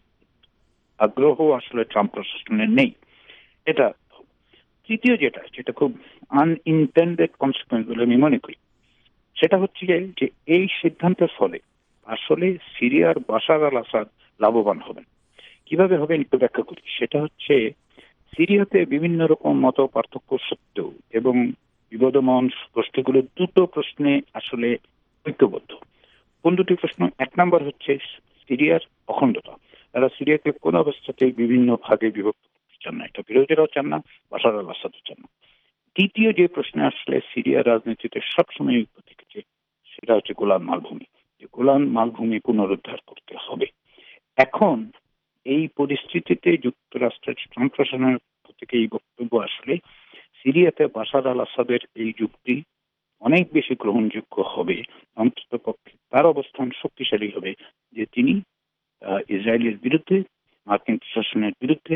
আগ্রহ আসলে ট্রাম্প প্রশাসনের নেই, এটা। তৃতীয় যেটা, যেটা খুব আনইনটেন্ডেড কনসিকুয়েন্স বলে আমি মনে করি, সেটা হচ্ছে যে এই সিদ্ধান্তের ফলে আসলে সিরিয়ার বাশার আল আসাদ লাভবান হবেন। কিভাবে হবেন একটু ব্যাখ্যা করি। সেটা হচ্ছে সিরিয়াতে বিভিন্ন রকম মত পার্থক্য সত্ত্বেও এবং বিবদমান গোষ্ঠীগুলো দুটো প্রশ্নে আসলে ঐক্যবদ্ধ। কোন দুটি প্রশ্ন? এক নম্বর হচ্ছে সিরিয়ার অখণ্ডতা। তারা সিরিয়াকে কোন অবস্থাতেই বিভিন্ন ভাগে বিভক্ত করতে চান না, এটা বিরোধীরাও চান না, বাশার আল আসাদও চান না। দ্বিতীয় যে প্রশ্নে আসলে সিরিয়ার রাজনীতিতে সবসময় ঐক্য থেকেছে, সেটা হচ্ছে গোলান মালভূমি। গোলান মালভূমি পুনরুদ্ধার করতে হবে। এখন এই পরিস্থিতিতে যুক্তরাষ্ট্রের ট্রাম্প প্রশাসনের থেকে এই বক্তব্য আসলে সিরিয়াতে বাশার আল আসাদের এই যুক্তি অনেক বেশি গ্রহণযোগ্য হবে, অন্তত পক্ষে তার অবস্থান শক্তিশালী হবে যে তিনি ইসরায়েলের বিরুদ্ধে, মার্কিন প্রশাসনের বিরুদ্ধে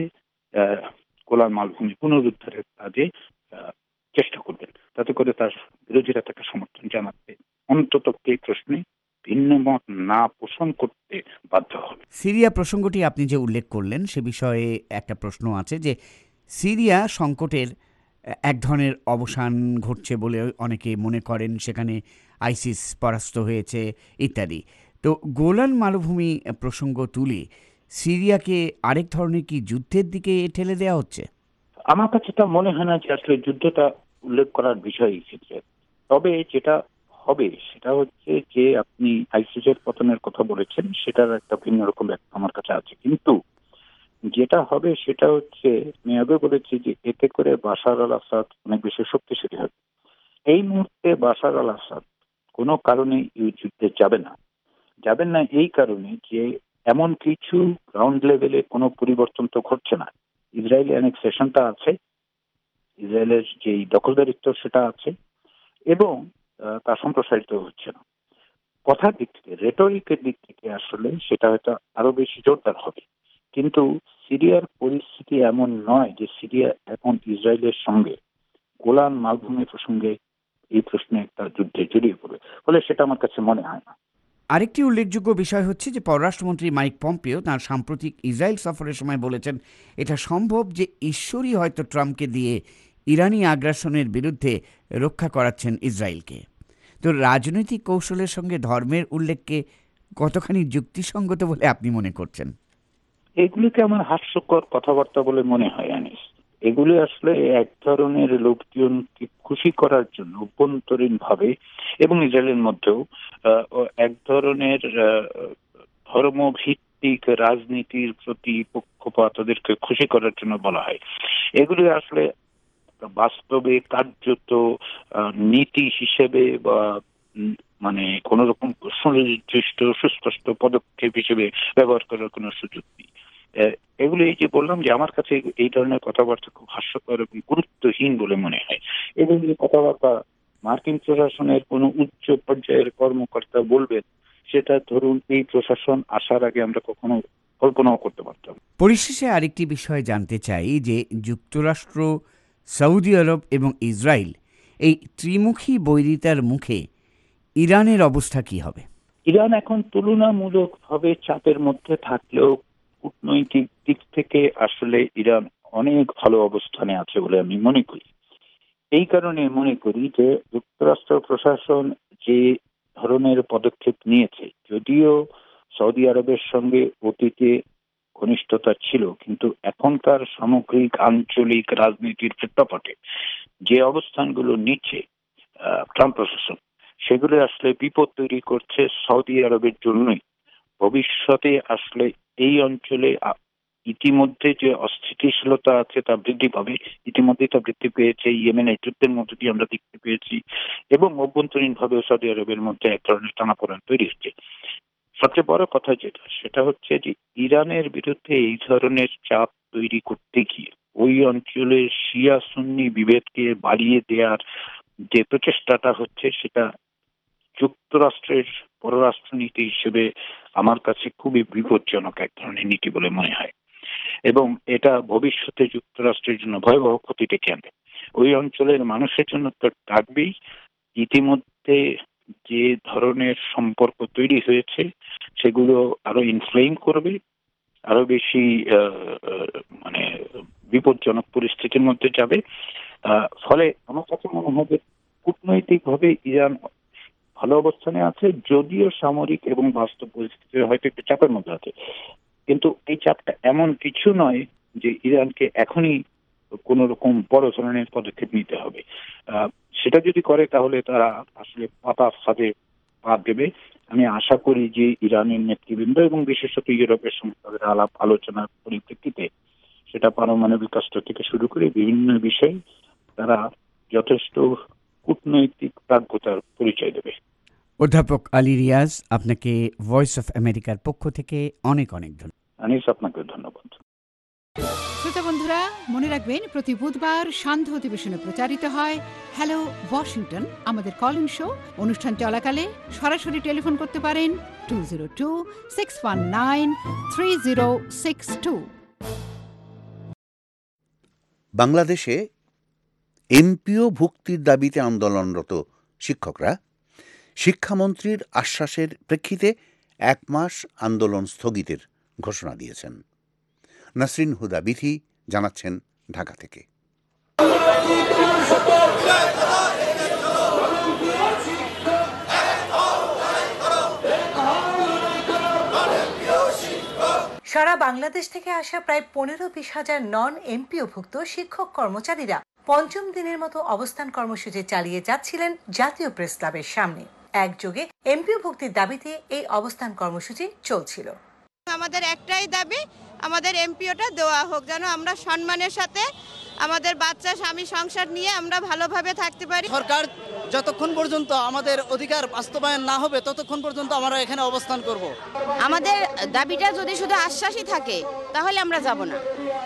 গোলান মালভূমি পুনরুদ্ধারের কাজে চেষ্টা করবেন। তাতে করে তার বিরোধীরা তাকে সমর্থন জানাতে অন্তত এই প্রশ্নে ভিন্ন মত না পোষণ করতে বাধ্য হবে। সিরিয়া প্রসঙ্গটি আপনি যে উল্লেখ করলেন সে বিষয়ে একটা প্রশ্ন আছে যে সিরিয়া সংকটের এক ধরনের অবসান ঘটছে বলে অনেকে মনে করেন, সেখানে আইসিস পরাস্ত হয়েছে ইত্যাদি। তো গোলান মালভূমি প্রসঙ্গ তুলে সিরিয়াকে আরেক ধরনের কি যুদ্ধের দিকে ঠেলে দেওয়া হচ্ছে? আমার কাছে তা মনে হয় না যে আসলে যুদ্ধটা উল্লেখ করার বিষয় এই ক্ষেত্রে। তবে যেটা হবে সেটা হচ্ছে যে আপনি আইসিসের পতনের কথা বলেছেন, সেটার একটা ভিন্ন রকম ব্যাখ্যা আমার কাছে আছে, কিন্তু যেটা হবে সেটা হচ্ছে আমি আগে বলেছি যে এতে করে বাশার আল আসাদ অনেক বেশি শক্তিশালী হবে। এই মুহূর্তে বাশার আল আসাদ কোনো কারণে এই যুদ্ধে যাবে না যাবেন না এই কারণে যে এমন কিছু গ্রাউন্ড লেভেলে কোনো পরিবর্তন তো ঘটছে না। ইসরায়েলি অ্যানেক্সেশনটা আছে, ইসরায়েলের যেই দখলদারিত্ব সেটা আছে, এবং তা সম্প্রসারিত হচ্ছে না। কথার দিক থেকে, রেটরিকের দিক থেকে আসলে সেটা হয়তো আরো বেশি জোরদার হবে। কিন্তু সিরিয়ার পরিস্থিতি এমন নয় যে সিরিয়া এখন ইসরায়েলের সঙ্গে গোলান মালভূমি প্রসঙ্গে এই প্রশ্নে একটা যুদ্ধে জড়িয়ে পড়বে, ফলে সেটা আমার কাছে মনে হয় না। আরেকটি উল্লেখযোগ্য বিষয় হচ্ছে যে পররাষ্ট্রমন্ত্রী মাইক পম্পিও তাঁর সাম্প্রতিক ইসরায়েল সফরের সময় বলেছেন এটা সম্ভব যে ঈশ্বরই হয়তো ট্রাম্পকে দিয়ে ইরানি আগ্রাসনের বিরুদ্ধে রক্ষা করাচ্ছেন ইসরায়েলকে। তো রাজনৈতিক কৌশলের সঙ্গে ধর্মের উল্লেখকে কতখানি যুক্তিসঙ্গত বলে আপনি মনে করছেন? এগুলিকে আমার হাস্যকর কথাবার্তা বলে মনে হয় আনিস। এগুলি আসলে এক ধরনের লোকজনকে খুশি করার জন্য অভ্যন্তরীণ ভাবে এবং ইসরায়েলের মধ্যেও এক ধরনের ধর্মভিত্তিক রাজনীতির প্রতি পক্ষপাত তাদেরকে খুশি করার জন্য বলা হয়। এগুলি আসলে বাস্তবে কার্যত নীতি হিসেবে বা মানে কোন রকম সুনির্দিষ্ট সুস্পষ্ট পদক্ষেপ হিসেবে ব্যবহার করার কোনো সুযোগ নেই। এগুলো এই যে বললাম যে আমার কাছে এই ধরনের কথাবার্তা খুব হাস্যকর এবং গুরুত্বহীন বলে মনে হয়। এবং এই কথাবার্তা মার্কিন প্রশাসনের কোনো উচ্চ পর্যায়ের কর্মকর্তা বলবেন, সেটা ধরুন এই প্রশাসন আসার আগে আমরা কখনো কল্পনাও করতে পারতাম। পরিশেষে আরেকটি বিষয় জানতে চাই যে যুক্তরাষ্ট্র, সৌদি আরব এবং ইসরায়েল এই ত্রিমুখী বৈরিতার মুখে ইরানের অবস্থা কি হবে? ইরান এখন তুলনামূলকভাবে চাপের মধ্যে থাকলেও কূটনৈতিক দিক থেকে আসলে ইরান অনেক ভালো অবস্থানে আছে বলে আমি মনে করি। এই কারণে মনে করি যে যুক্তরাষ্ট্র প্রশাসন যে ধরনের পদক্ষেপ নিয়েছে, যদিও সৌদি আরবের সঙ্গে অতীতে ঘনিষ্ঠতা ছিল, কিন্তু এখনকার সামগ্রিক আঞ্চলিক রাজনীতির প্রেক্ষাপটে যে অবস্থানগুলো নিচ্ছে ট্রাম্প প্রশাসন, সেগুলো আসলে বিপদ তৈরি করছে সৌদি আরবের জন্যই। ভবিষ্যতে আসলে এই অঞ্চলে ইতিমধ্যে যে অস্থিতিশীলতা আছে তা বৃদ্ধি পাবে। ইতিমধ্যেই তা বৃদ্ধি পেয়েছে, ইয়েমেনের যুদ্ধের মধ্যে দিয়ে আমরা দেখতে পেয়েছি, এবং অভ্যন্তরীণ ভাবে সৌদি আরবের মধ্যে এক ধরনের টানাপোড়েন তৈরি হচ্ছে। সবচেয়ে বড় কথা যেটা, সেটা হচ্ছে যে ইরানের বিরুদ্ধে এই ধরনের চাপ তৈরি করতে গিয়ে ওই অঞ্চলের শিয়া সুন্নি বিভেদকে বাড়িয়ে দেওয়ার যে প্রচেষ্টাটা হচ্ছে, সেটা যুক্তরাষ্ট্রের পররাষ্ট্রনীতি হিসেবে আমার কাছে খুবই বিপজ্জনক এক ধরনের নীতি বলে মনে হয়, এবং এটা ভবিষ্যতে যুক্তরাষ্ট্রের জন্য ভয়াবহ ক্ষতি ডেকে আনবে। ওই অঞ্চলের মানুষের জন্য তো থাকবেই, ইতিমধ্যে যে ধরনের সম্পর্ক তৈরি হয়েছে সেগুলো আরো ইনফ্লেম করবে, আরো বেশি মানে বিপজ্জনক পরিস্থিতির মধ্যে যাবে। ফলে আমার কাছে মনে হয় যে কূটনৈতিক ভাবে ইরান ভালো অবস্থানে আছে, যদিও সামরিক এবং বাস্তব পরিস্থিতির হয়তো একটু চাপের মধ্যে আছে। কিন্তু এই চাপটা এমন কিছু নয় যে ইরানকে এখনই কোন রকম বড় ধরনের পদক্ষেপ নিতে হবে। সেটা যদি করে তাহলে তারা আসলে পাতা ফাঁদে পা দেবে। আমি আশা করি যে ইরানের নেতৃবৃন্দ এবং বিশেষত ইউরোপের সঙ্গে তাদের আলাপ আলোচনার পরিপ্রেক্ষিতে, সেটা পারমাণবিক অস্ত্র থেকে শুরু করে বিভিন্ন বিষয়ে তারা যথেষ্ট কূটনৈতিক প্রাজ্ঞতার পরিচয় দেবে। অধ্যাপক আলী রিয়াজ, আপনাকে ভয়েস অফ আমেরিকার পক্ষ থেকে অনেক অনেক ধন্যবাদ। আনিস, আপনাকে ধন্যবাদ। শ্রোতা বন্ধুরা, মনে রাখবেন প্রতি বুধবার সান্ধ্য অধিবেশনে প্রচারিত হয় হ্যালো ওয়াশিংটন, আমাদের কল ইন শো। অনুষ্ঠান চলাকালে সরাসরি টেলিফোন করতে পারেন two zero two six one nine three zero six two. বাংলাদেশে এমপিও ভুক্তির দাবিতে আন্দোলনরত শিক্ষকরা শিক্ষামন্ত্রীর আশ্বাসের প্রেক্ষিতে এক মাস আন্দোলন স্থগিতের ঘোষণা দিয়েছেন। নাসরিন হুদা বিথি জানাচ্ছেন ঢাকা থেকে। সারা বাংলাদেশ থেকে আসা প্রায় পনেরো বিশ হাজার নন এমপিওভুক্ত শিক্ষক কর্মচারীরা পঞ্চম দিনের মতো অবস্থান কর্মসূচি চালিয়ে যাচ্ছিলেন জাতীয় প্রেস ক্লাবের সামনে। একযোগে এমপিও ভুক্তির দাবিতে এই অবস্থান কর্মসূচি চলছিল। আমাদের একটাই দাবি, আমাদের এমপিওটা দেওয়া হোক, যেন আমরা সম্মানের সাথে আমাদের বাচ্চা স্বামী সংসার নিয়ে আমরা ভালোভাবে থাকতে পারি। সরকার যতক্ষণ পর্যন্ত আমাদের অধিকার বাস্তবায়ন না হবে ততক্ষণ পর্যন্ত আমরা এখানে অবস্থান করব। আমাদের দাবিটা যদি শুধু আশ্বাসই থাকে তাহলে আমরা যাব না।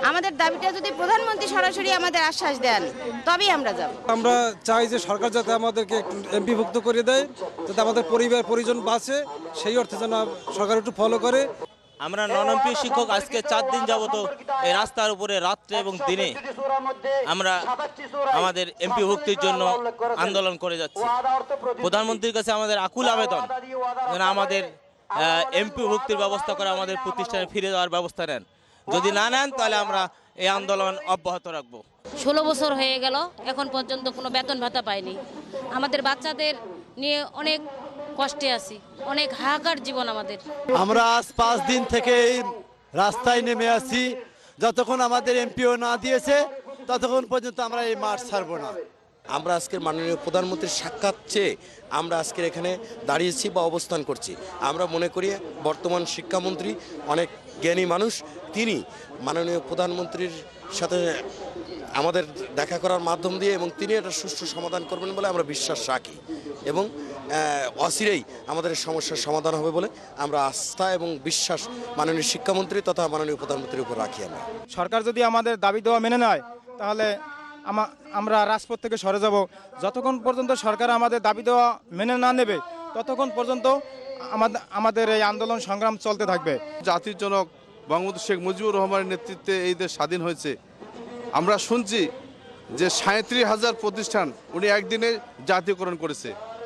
আমাদের দাবিটা যদি প্রধানমন্ত্রী সরাসরি আমাদের আশ্বাস দেন তবেই আমরা যাব। আমরা চাই যে সরকার যাতে আমাদেরকে এমপিভুক্ত করে দেয়, যাতে আমাদের পরিবার পরিজন বাঁচে, সেই অর্থে যেন সরকার একটু ফলো করে। আমরা নন এমপি শিক্ষক আজকে চার দিন যাবত এই রাস্তার উপরে রাত্রে এবং দিনে আমরা আমাদের এমপি ভুক্তির জন্য আন্দোলন করে যাচ্ছি। প্রধানমন্ত্রীর কাছে আমাদের আকুল আবেদন যেন আমাদের এমপি ভুক্তির ব্যবস্থা করে আমাদের প্রতিষ্ঠানে ফিরে যাওয়ার ব্যবস্থা নেন। যদি না নেন তাহলে আমরা এই আন্দোলন অব্যাহত রাখবো। ষোলো বছর হয়ে গেল, এখন পর্যন্ত কোনো বেতন ভাতা পাইনি। আমাদের বাচ্চাদের নিয়ে অনেক কষ্টে আছি, অনেক হাহাকার জীবন আমাদের। আমরা আজ পাঁচ দিন থেকে রাস্তায় নেমে আছি, যতক্ষণ আমাদের এমপিও না দিয়েছে ততক্ষণ পর্যন্ত আমরা এই মাঠ ছাড়বো না। আমরা আজকের মাননীয় প্রধানমন্ত্রীর সাক্ষাৎ চেয়ে আমরা আজকের এখানে দাঁড়িয়েছি বা অবস্থান করছি। আমরা মনে করি বর্তমান শিক্ষামন্ত্রী অনেক জ্ঞানী মানুষ, তিনি মাননীয় প্রধানমন্ত্রীর সাথে আমাদের দেখা করার মাধ্যম দিয়ে এবং তিনি এটা সুষ্ঠু সমাধান করবেন বলে আমরা বিশ্বাস রাখি এবং অচিরেই আমাদের সমস্যার সমাধান হবে বলে আমরা আস্থা এবং বিশ্বাস মাননীয় শিক্ষামন্ত্রী তথা মাননীয় প্রধানমন্ত্রীর উপর রাখি। আমরা সরকার যদি আমাদের দাবি দেওয়া মেনে নেয় তাহলে আমরা রাজপথ থেকে সরে যাব। যতক্ষণ পর্যন্ত সরকার আমাদের দাবি দেওয়া মেনে না নেবে ততক্ষণ পর্যন্ত আমাদের এই আন্দোলন সংগ্রাম চলতে থাকবে। জাতির জনক বঙ্গবন্ধু শেখ মুজিবুর রহমানের নেতৃত্বে এই দেশ স্বাধীন হয়েছে। আমরা শুনছি যে সাঁত্রিশ হাজার প্রতিষ্ঠান উনি একদিনে জাতীয়করণ করেছে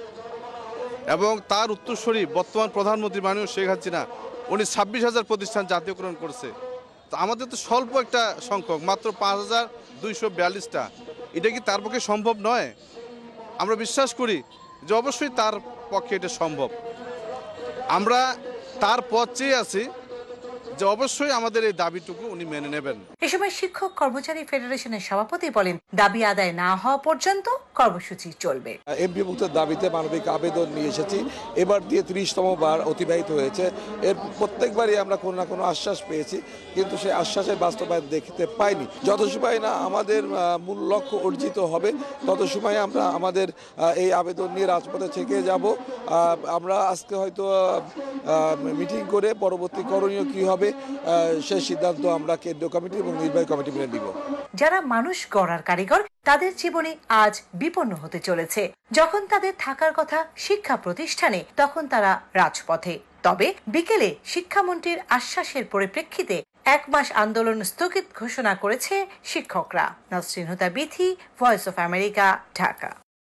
এবং তার উত্তরসূরি বর্তমান প্রধানমন্ত্রী মাননীয় শেখ হাসিনা উনি ছাব্বিশ হাজার প্রতিষ্ঠান জাতীয়করণ করছে। তো আমাদের তো স্বল্প একটা সংখ্যক, মাত্র পাঁচ হাজার দুইশো বিয়াল্লিশটা। এটা কি তার পক্ষে সম্ভব নয়? আমরা বিশ্বাস করি যে অবশ্যই তার পক্ষে এটা সম্ভব। আমরা তার পথ চেয়ে আছি যে অবশ্যই আমাদের এই দাবিটুকু উনি মেনে নেবেন। এ সময় শিক্ষক কর্মচারী ফেডারেশনের সভাপতি বলেন, দাবি আদায় না হওয়া পর্যন্ত কর্মসূচি চলবে। এমপিভুক্তের দাবিতে মানবিক আবেদন নিয়ে এসেছি, এবার দিয়ে ত্রিশতম বার অতিবাহিত হয়েছে। এর প্রত্যেকবারই আমরা কোনো না কোনো আশ্বাস পেয়েছি, কিন্তু সেই আশ্বাসের বাস্তবায়ন দেখতে পাইনি। যত সময় না আমাদের মূল লক্ষ্য অর্জিত হবে তত সময় আমরা আমাদের এই আবেদন নিয়ে রাজপথে থেকে যাব। আমরা আজকে হয়তো মিটিং করে পরবর্তী করণীয় কি হবে সেই সিদ্ধান্ত আমরা কেন্দ্রীয় কমিটি এবং নির্বাহী কমিটি মিলে নিব। যারা মানুষ গড়ার কারিগর, তাদের জীবনে আজ বিপন্ন হতে চলেছে। যখন তাদের থাকার কথা শিক্ষা প্রতিষ্ঠানে, তখন তারা রাজপথে। তবে বিকেলে শিক্ষামন্ত্রীর আশ্বাসের পরিপ্রেক্ষিতে এক মাস আন্দোলন স্থগিত ঘোষণা করেছে শিক্ষকরা। Nasrin Huda Bithi, voice of America, Dhaka.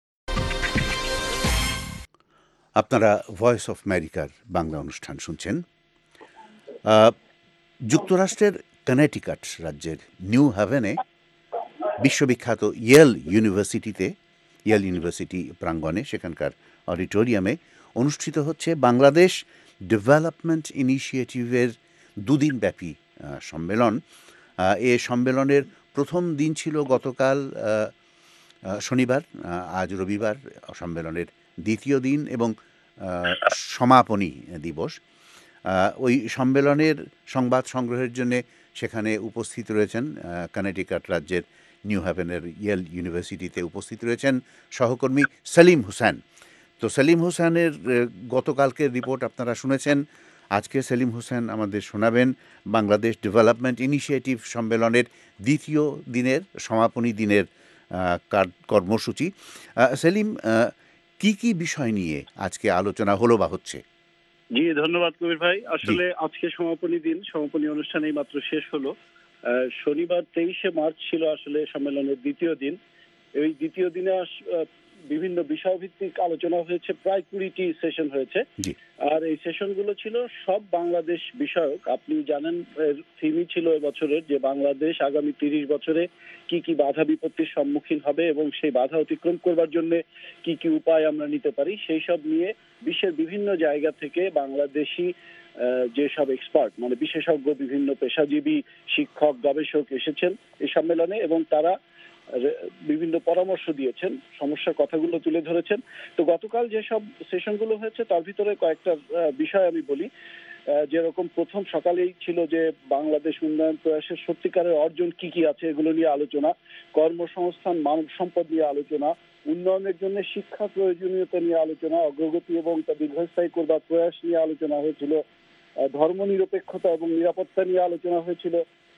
আপনারা ভয়েস অফ আমেরিকার বাংলা অনুষ্ঠান শুনছেন। যুক্তরাষ্ট্রের কানেটিকাট রাজ্যের নিউ হ্যাভেনে বিশ্ববিখ্যাত ইয়েল ইউনিভার্সিটিতে ইয়েল ইউনিভার্সিটি প্রাঙ্গণে সেখানকার অডিটোরিয়ামে অনুষ্ঠিত হচ্ছে বাংলাদেশ ডেভেলপমেন্ট ইনিশিয়েটিভের দুদিনব্যাপী সম্মেলন। এ সম্মেলনের প্রথম দিন ছিল গতকাল শনিবার, আজ রবিবার সম্মেলনের দ্বিতীয় দিন এবং সমাপনী দিবস। ওই সম্মেলনের সংবাদ সংগ্রহের জন্য সেখানে উপস্থিত রয়েছেন কানেটিকাট রাজ্যের নিউ হ্যাভেনের ইয়েল ইউনিভার্সিটিতে উপস্থিত রয়েছেন সহকর্মী সেলিম হোসেন। তো সেলিম হোসেনের গতকালকের রিপোর্ট আপনারা শুনেছেন। আজকে সেলিম হোসেন আমাদের শোনাবেন বাংলাদেশ ডেভেলপমেন্ট ইনিশিয়েটিভ সম্মেলনের দ্বিতীয় দিনের সমাপনী দিনের কর্মসূচি। সেলিম, কি কি বিষয় নিয়ে আজকে আলোচনা হলো বা হচ্ছে? জি, ধন্যবাদ কবির ভাই। আসলে আজকে সমাপনী দিন, সমাপনী অনুষ্ঠান এই মাত্র শেষ হলো। শনিবার তেইশে মার্চ ছিল আসলে সম্মেলনের দ্বিতীয় দিন। এই দ্বিতীয় দিনে বিভিন্ন বিষয়ভিত্তিক আলোচনা হয়েছে, প্রায় কুড়িটি সেশন হয়েছে। আর এই সেশনগুলো ছিল সব বাংলাদেশ বিষয়ক। আপনি জানেন থিমই ছিল এবছরের যে বাংলাদেশ আগামী তিরিশ বছরে কি কি বাধা বিপত্তির সম্মুখীন হবে এবং সেই বাধা অতিক্রম করবার জন্য কি কি উপায় আমরা নিতে পারি, সেই সব নিয়ে বিশ্বের বিভিন্ন জায়গা থেকে বাংলাদেশি যেসব এক্সপার্ট মানে বিশেষজ্ঞ, বিভিন্ন পেশাজীবী, শিক্ষক, গবেষক এসেছেন এই সম্মেলনে এবং তারা বিভিন্ন পরামর্শ দিয়েছেন, সমস্যার কথাগুলো তুলে ধরেছেন। তো গতকাল যেসব সেশনগুলো হয়েছে তার ভিতরে কয়েকটা বিষয় আমি বলি। যেরকম প্রথম সকালেই ছিল যে বাংলাদেশ উন্নয়ন প্রয়াসের সত্যিকারের অর্জন কি কি আছে এগুলো নিয়ে আলোচনা, কর্মসংস্থান, মানব সম্পদ নিয়ে আলোচনা, উন্নয়নের জন্য শিক্ষা প্রয়োজনীয়তা নিয়ে আলোচনা, অগ্রগতি এবং তা দীর্ঘস্থায়ী করবার প্রয়াস নিয়ে আলোচনা হয়েছিল, ধর্মনিরপেক্ষতা এবং নিরাপত্তা নিয়ে আলোচনা হয়েছিল,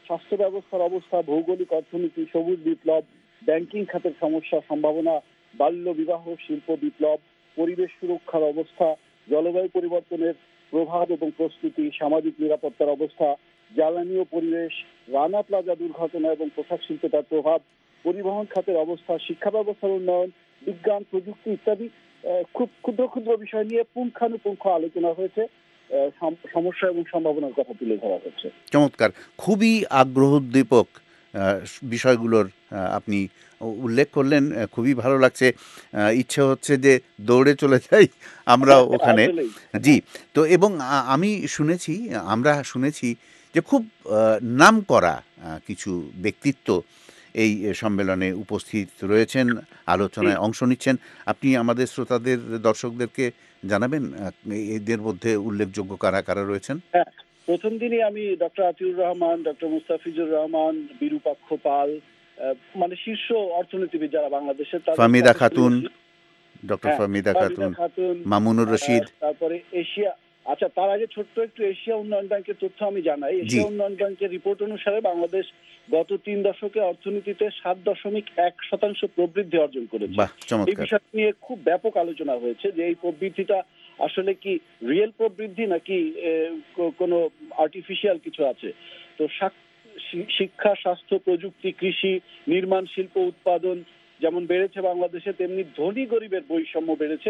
স্বাস্থ্য ব্যবস্থার অবস্থা, ভৌগোলিক অর্থনীতি, সবুজ বিপ্লব, ব্যাংকিং খাতের সমস্যা সম্ভাবনা, বাল্য বিবাহ, শিল্প বিপ্লব, পরিবেশ সুরক্ষার অবস্থা, জলবায়ু পরিবর্তনের প্রভাব এবং প্রস্তুতি, সামাজিক নিরাপত্তার অবস্থা, জ্বালানি ও পরিবেশ, রানা প্লাজা দুর্ঘটনা এবং পোশাক শিল্পে তার প্রভাব, পরিবহন খাতের অবস্থা, শিক্ষা ব্যবস্থার উন্নয়ন, বিজ্ঞান প্রযুক্তি ইত্যাদি খুব ক্ষুদ্র ক্ষুদ্র বিষয় নিয়ে পুঙ্খানুপুঙ্খ আলোচনা হয়েছে। সমস্যা এবং সম্ভাবনার কথা তুলে ধরা হচ্ছে। চমৎকার, খুবই আগ্রহোদ্দীপক বিষয়গুলোর আপনি উল্লেখ করলেন, খুবই ভালো লাগছে। ইচ্ছে হচ্ছে যে দৌড়ে চলে যাই আমরা ওখানে। জি, তো এবং আমি শুনেছি, আমরা শুনেছি যে খুব নাম করা কিছু ব্যক্তিত্ব এই সম্মেলনে উপস্থিত রয়েছেন, আলোচনায় অংশ নিচ্ছেন। আপনি আমাদের শ্রোতাদের, দর্শকদেরকে জানাবেন এদের মধ্যে উল্লেখযোগ্য কারা কারা রয়েছেন? হ্যাঁ, প্রথম দিনই আমি ডক্টর আতিউর রহমান, ডক্টর মুস্তাফিজুর রহমান, বিরূপাক্ষ পাল, মানে শীর্ষ অর্থনীতিবিদ যারা বাংলাদেশের, ফাহমিদা খাতুন, ডক্টর ফাহমিদা খাতুন, মামুনুর রশিদ, তারপরে এশিয়া, আচ্ছা তার আগে ছোট্ট একটু এশিয়া উন্নয়ন ব্যাংকের তথ্য আমি জানাই। এশিয়া উন্নয়ন ব্যাংকের রিপোর্ট অনুসারে বাংলাদেশ গত তিন দশকে অর্থনীতিতে সাত দশমিক এক শতাংশ প্রবৃদ্ধি অর্জন করেছে। এই বিষয় নিয়ে খুব ব্যাপক আলোচনা হয়েছে যে এই প্রবৃদ্ধিটা আসলে কি রিয়েল প্রবৃদ্ধি নাকি কোনো আর্টিফিশিয়াল কিছু আছে। তো শিক্ষা, স্বাস্থ্য, প্রযুক্তি, কৃষি, নির্মাণ শিল্প, উৎপাদন যেমন বেড়েছে বাংলাদেশে, তেমনি ধনী গরিবের বৈষম্য বেড়েছে।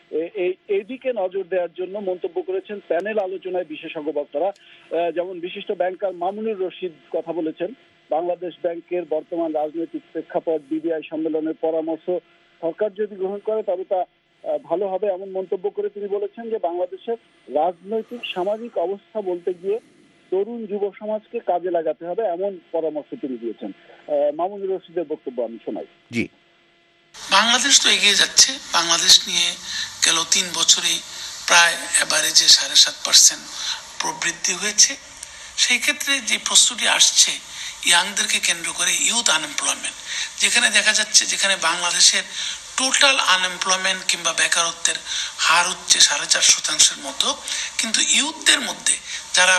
এইদিকে নজর দেওয়ার জন্য মন্তব্য করেছেন প্যানেল আলোচনায় বিশেষজ্ঞ বক্তারা। যেমন বিশিষ্ট ব্যাংকার মামুনুর রশিদ কথা বলেছেন, বাংলাদেশ ব্যাংকের বর্তমান রাজনৈতিক প্রেক্ষাপট বিডিআই সম্মেলনের পরামর্শ সরকার যদি গ্রহণ করে তবে তা ভালো হবে, এমন মন্তব্য করে তিনি বলেছেন যে বাংলাদেশের রাজনৈতিক সামাজিক অবস্থা বলতে গিয়ে তরুণ যুব সমাজকে কাজে লাগাতে হবে, এমন পরামর্শ তিনি দিয়েছেন। মামুনুর রশিদের বক্তব্য আমি শোনাই। জি, বাংলাদেশ তো এগিয়ে যাচ্ছে। বাংলাদেশ নিয়ে গেল তিন বছরে প্রায় এভারেজে সাড়ে সাত পার্সেন্ট প্রবৃদ্ধি হয়েছে। সেই ক্ষেত্রে যে প্রশ্নটি আসছে ইয়াংদেরকে কেন্দ্র করে, ইউথ আনএমপ্লয়মেন্ট, যেখানে দেখা যাচ্ছে যেখানে বাংলাদেশের টোটাল আনএমপ্লয়মেন্ট কিংবা বেকারত্বের হার হচ্ছে সাড়ে চার শতাংশের মতো, কিন্তু ইউথদের মধ্যে যারা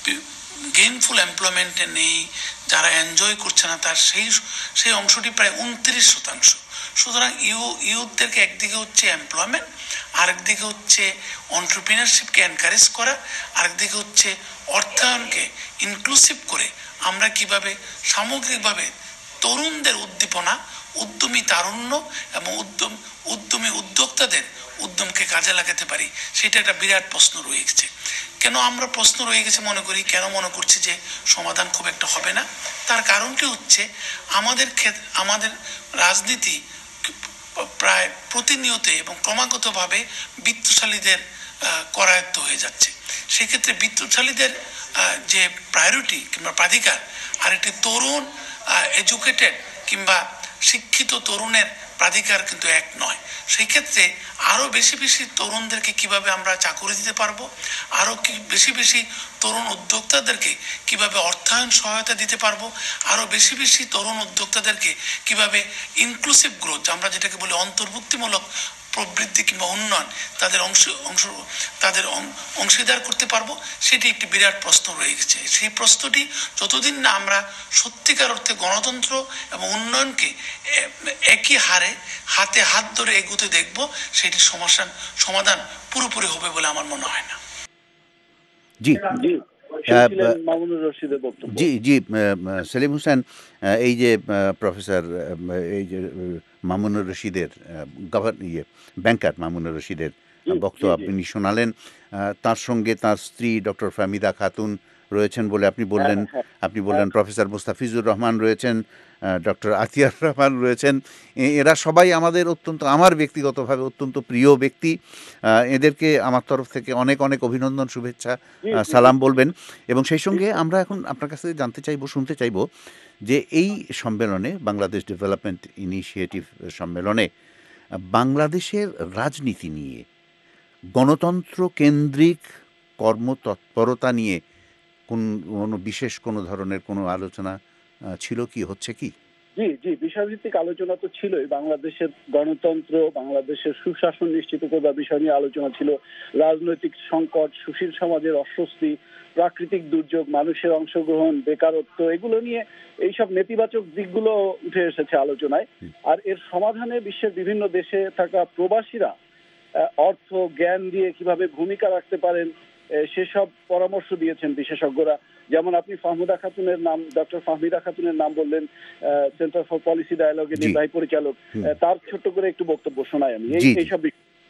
গেইনফুল এমপ্লয়মেন্টে নেই, যারা এনজয় করছে না, তার সেই সেই অংশটি প্রায় উনত্রিশ শতাংশ। সুতরাং ইউ ইউথদেরকে একদিকে হচ্ছে এমপ্লয়মেন্ট, আরেকদিকে হচ্ছে অন্টারপ্রিনারশিপকে এনকারেজ করা, আরেকদিকে হচ্ছে অর্থায়নকে ইনক্লুসিভ করে আমরা কিভাবে সামগ্রিকভাবে তরুণদের উদ্দীপনা, উদ্যমী তারুণ্য এবং উদ্যম উদ্যমী উদ্যোক্তাদের উদ্যমকে কাজে লাগাতে পারি, সেটা একটা বিরাট প্রশ্ন রয়ে গেছে। কেন আমরা প্রশ্ন রয়ে গেছে মনে করি, কেন মনে করছি যে সমাধান খুব একটা হবে না? তার কারণটি হচ্ছে আমাদের ক্ষেত্রে আমাদের রাজনীতি প্রায় প্রতিনিয়ত এবং ক্রমাগতভাবে বিত্তশালীদের করায়ত্ত হয়ে যাচ্ছে। সেক্ষেত্রে বিত্তশালীদের যে প্রায়োরিটি কিংবা প্রাধিকার আর একটি তরুণ এডুকেটেড কিংবা শিক্ষিত তরুণের প্রাধিকার কিন্তু এক নয়। সেই ক্ষেত্রে আরও বেশি বেশি তরুণদেরকে কিভাবে আমরা চাকরি দিতে পারবো, আরও কি বেশি বেশি তরুণ উদ্যোক্তাদেরকে কিভাবে অর্থায়ন সহায়তা দিতে পারবো, আরও বেশি বেশি তরুণ উদ্যোক্তাদেরকে কিভাবে ইনক্লুসিভ গ্রোথ, আমরা যেটাকে বলি অন্তর্ভুক্তিমূলক প্রবৃদ্ধি কিংবা উন্নয়ন, তাদের অংশ অংশ তাদের অংশীদার করতে পারবো, সেটি একটি বিরাট প্রশ্ন রয়ে গেছে। সেই প্রশ্নটি যতদিন না আমরা সত্যিকার অর্থে গণতন্ত্র এবং উন্নয়নকে একই হারে হাতে হাত ধরে এগোতে দেখব, সেটি সমস্যার সমাধান পুরোপুরি হবে বলে আমার মনে হয় না। জি জি জি সেলিম হোসেন, এই যে প্রফেসর এই যে মামুনুর রশিদের গভর্ন ইয়ে ব্যাংকার মামুনুর রশিদের বক্তব্য আপনি শোনালেন, তার সঙ্গে তার স্ত্রী ডক্টর ফাহমিদা খাতুন রয়েছেন বলে আপনি বললেন, আপনি বললেন প্রফেসর মুস্তাফিজুর রহমান রয়েছেন, ডক্টর আতিয়ার রহমান রয়েছেন। এরা সবাই আমাদের অত্যন্ত, আমার ব্যক্তিগতভাবে অত্যন্ত প্রিয় ব্যক্তি। এদেরকে আমার তরফ থেকে অনেক অনেক অভিনন্দন, শুভেচ্ছা, সালাম বলবেন। এবং সেই সঙ্গে আমরা এখন আপনার কাছে জানতে চাইব, শুনতে চাইব যে এই সম্মেলনে, বাংলাদেশ ডেভেলপমেন্ট ইনিশিয়েটিভ সম্মেলনে বাংলাদেশের রাজনীতি নিয়ে, গণতন্ত্র কেন্দ্রিক কর্মতৎপরতা নিয়ে কোন কোনো বিশেষ কোনো ধরনের কোনো আলোচনা ছিল কি, হচ্ছে কি? জি জি বিষয়ভিত্তিক আলোচনা তো ছিলই। বাংলাদেশের গণতন্ত্র, বাংলাদেশের সুশাসন নিশ্চিত করবার বিষয় নিয়ে আলোচনা ছিল, রাজনৈতিক সংকট, সুশীল সমাজের অস্বস্তি, প্রাকৃতিক দুর্যোগ, মানুষের অংশগ্রহণ, বেকারত্ব, এগুলো নিয়ে এইসব নেতিবাচক দিকগুলো উঠে এসেছে আলোচনায়। আর এর সমাধানে বিশ্বের বিভিন্ন দেশে থাকা প্রবাসীরা অর্থ জ্ঞান দিয়ে কিভাবে ভূমিকা রাখতে পারেন সেসব পরামর্শ দিয়েছেন বিশেষজ্ঞরা। যেমন আপনি ফাহমিদা খাতুনের নাম, ডক্টর ফাহমিদা খাতুনের নাম বললেন, সেন্টার ফর পলিসি ডায়ালগের নির্বাহী পরিচালক, তার ছোট্ট করে একটু বক্তব্য শোনাই আমি এইসব।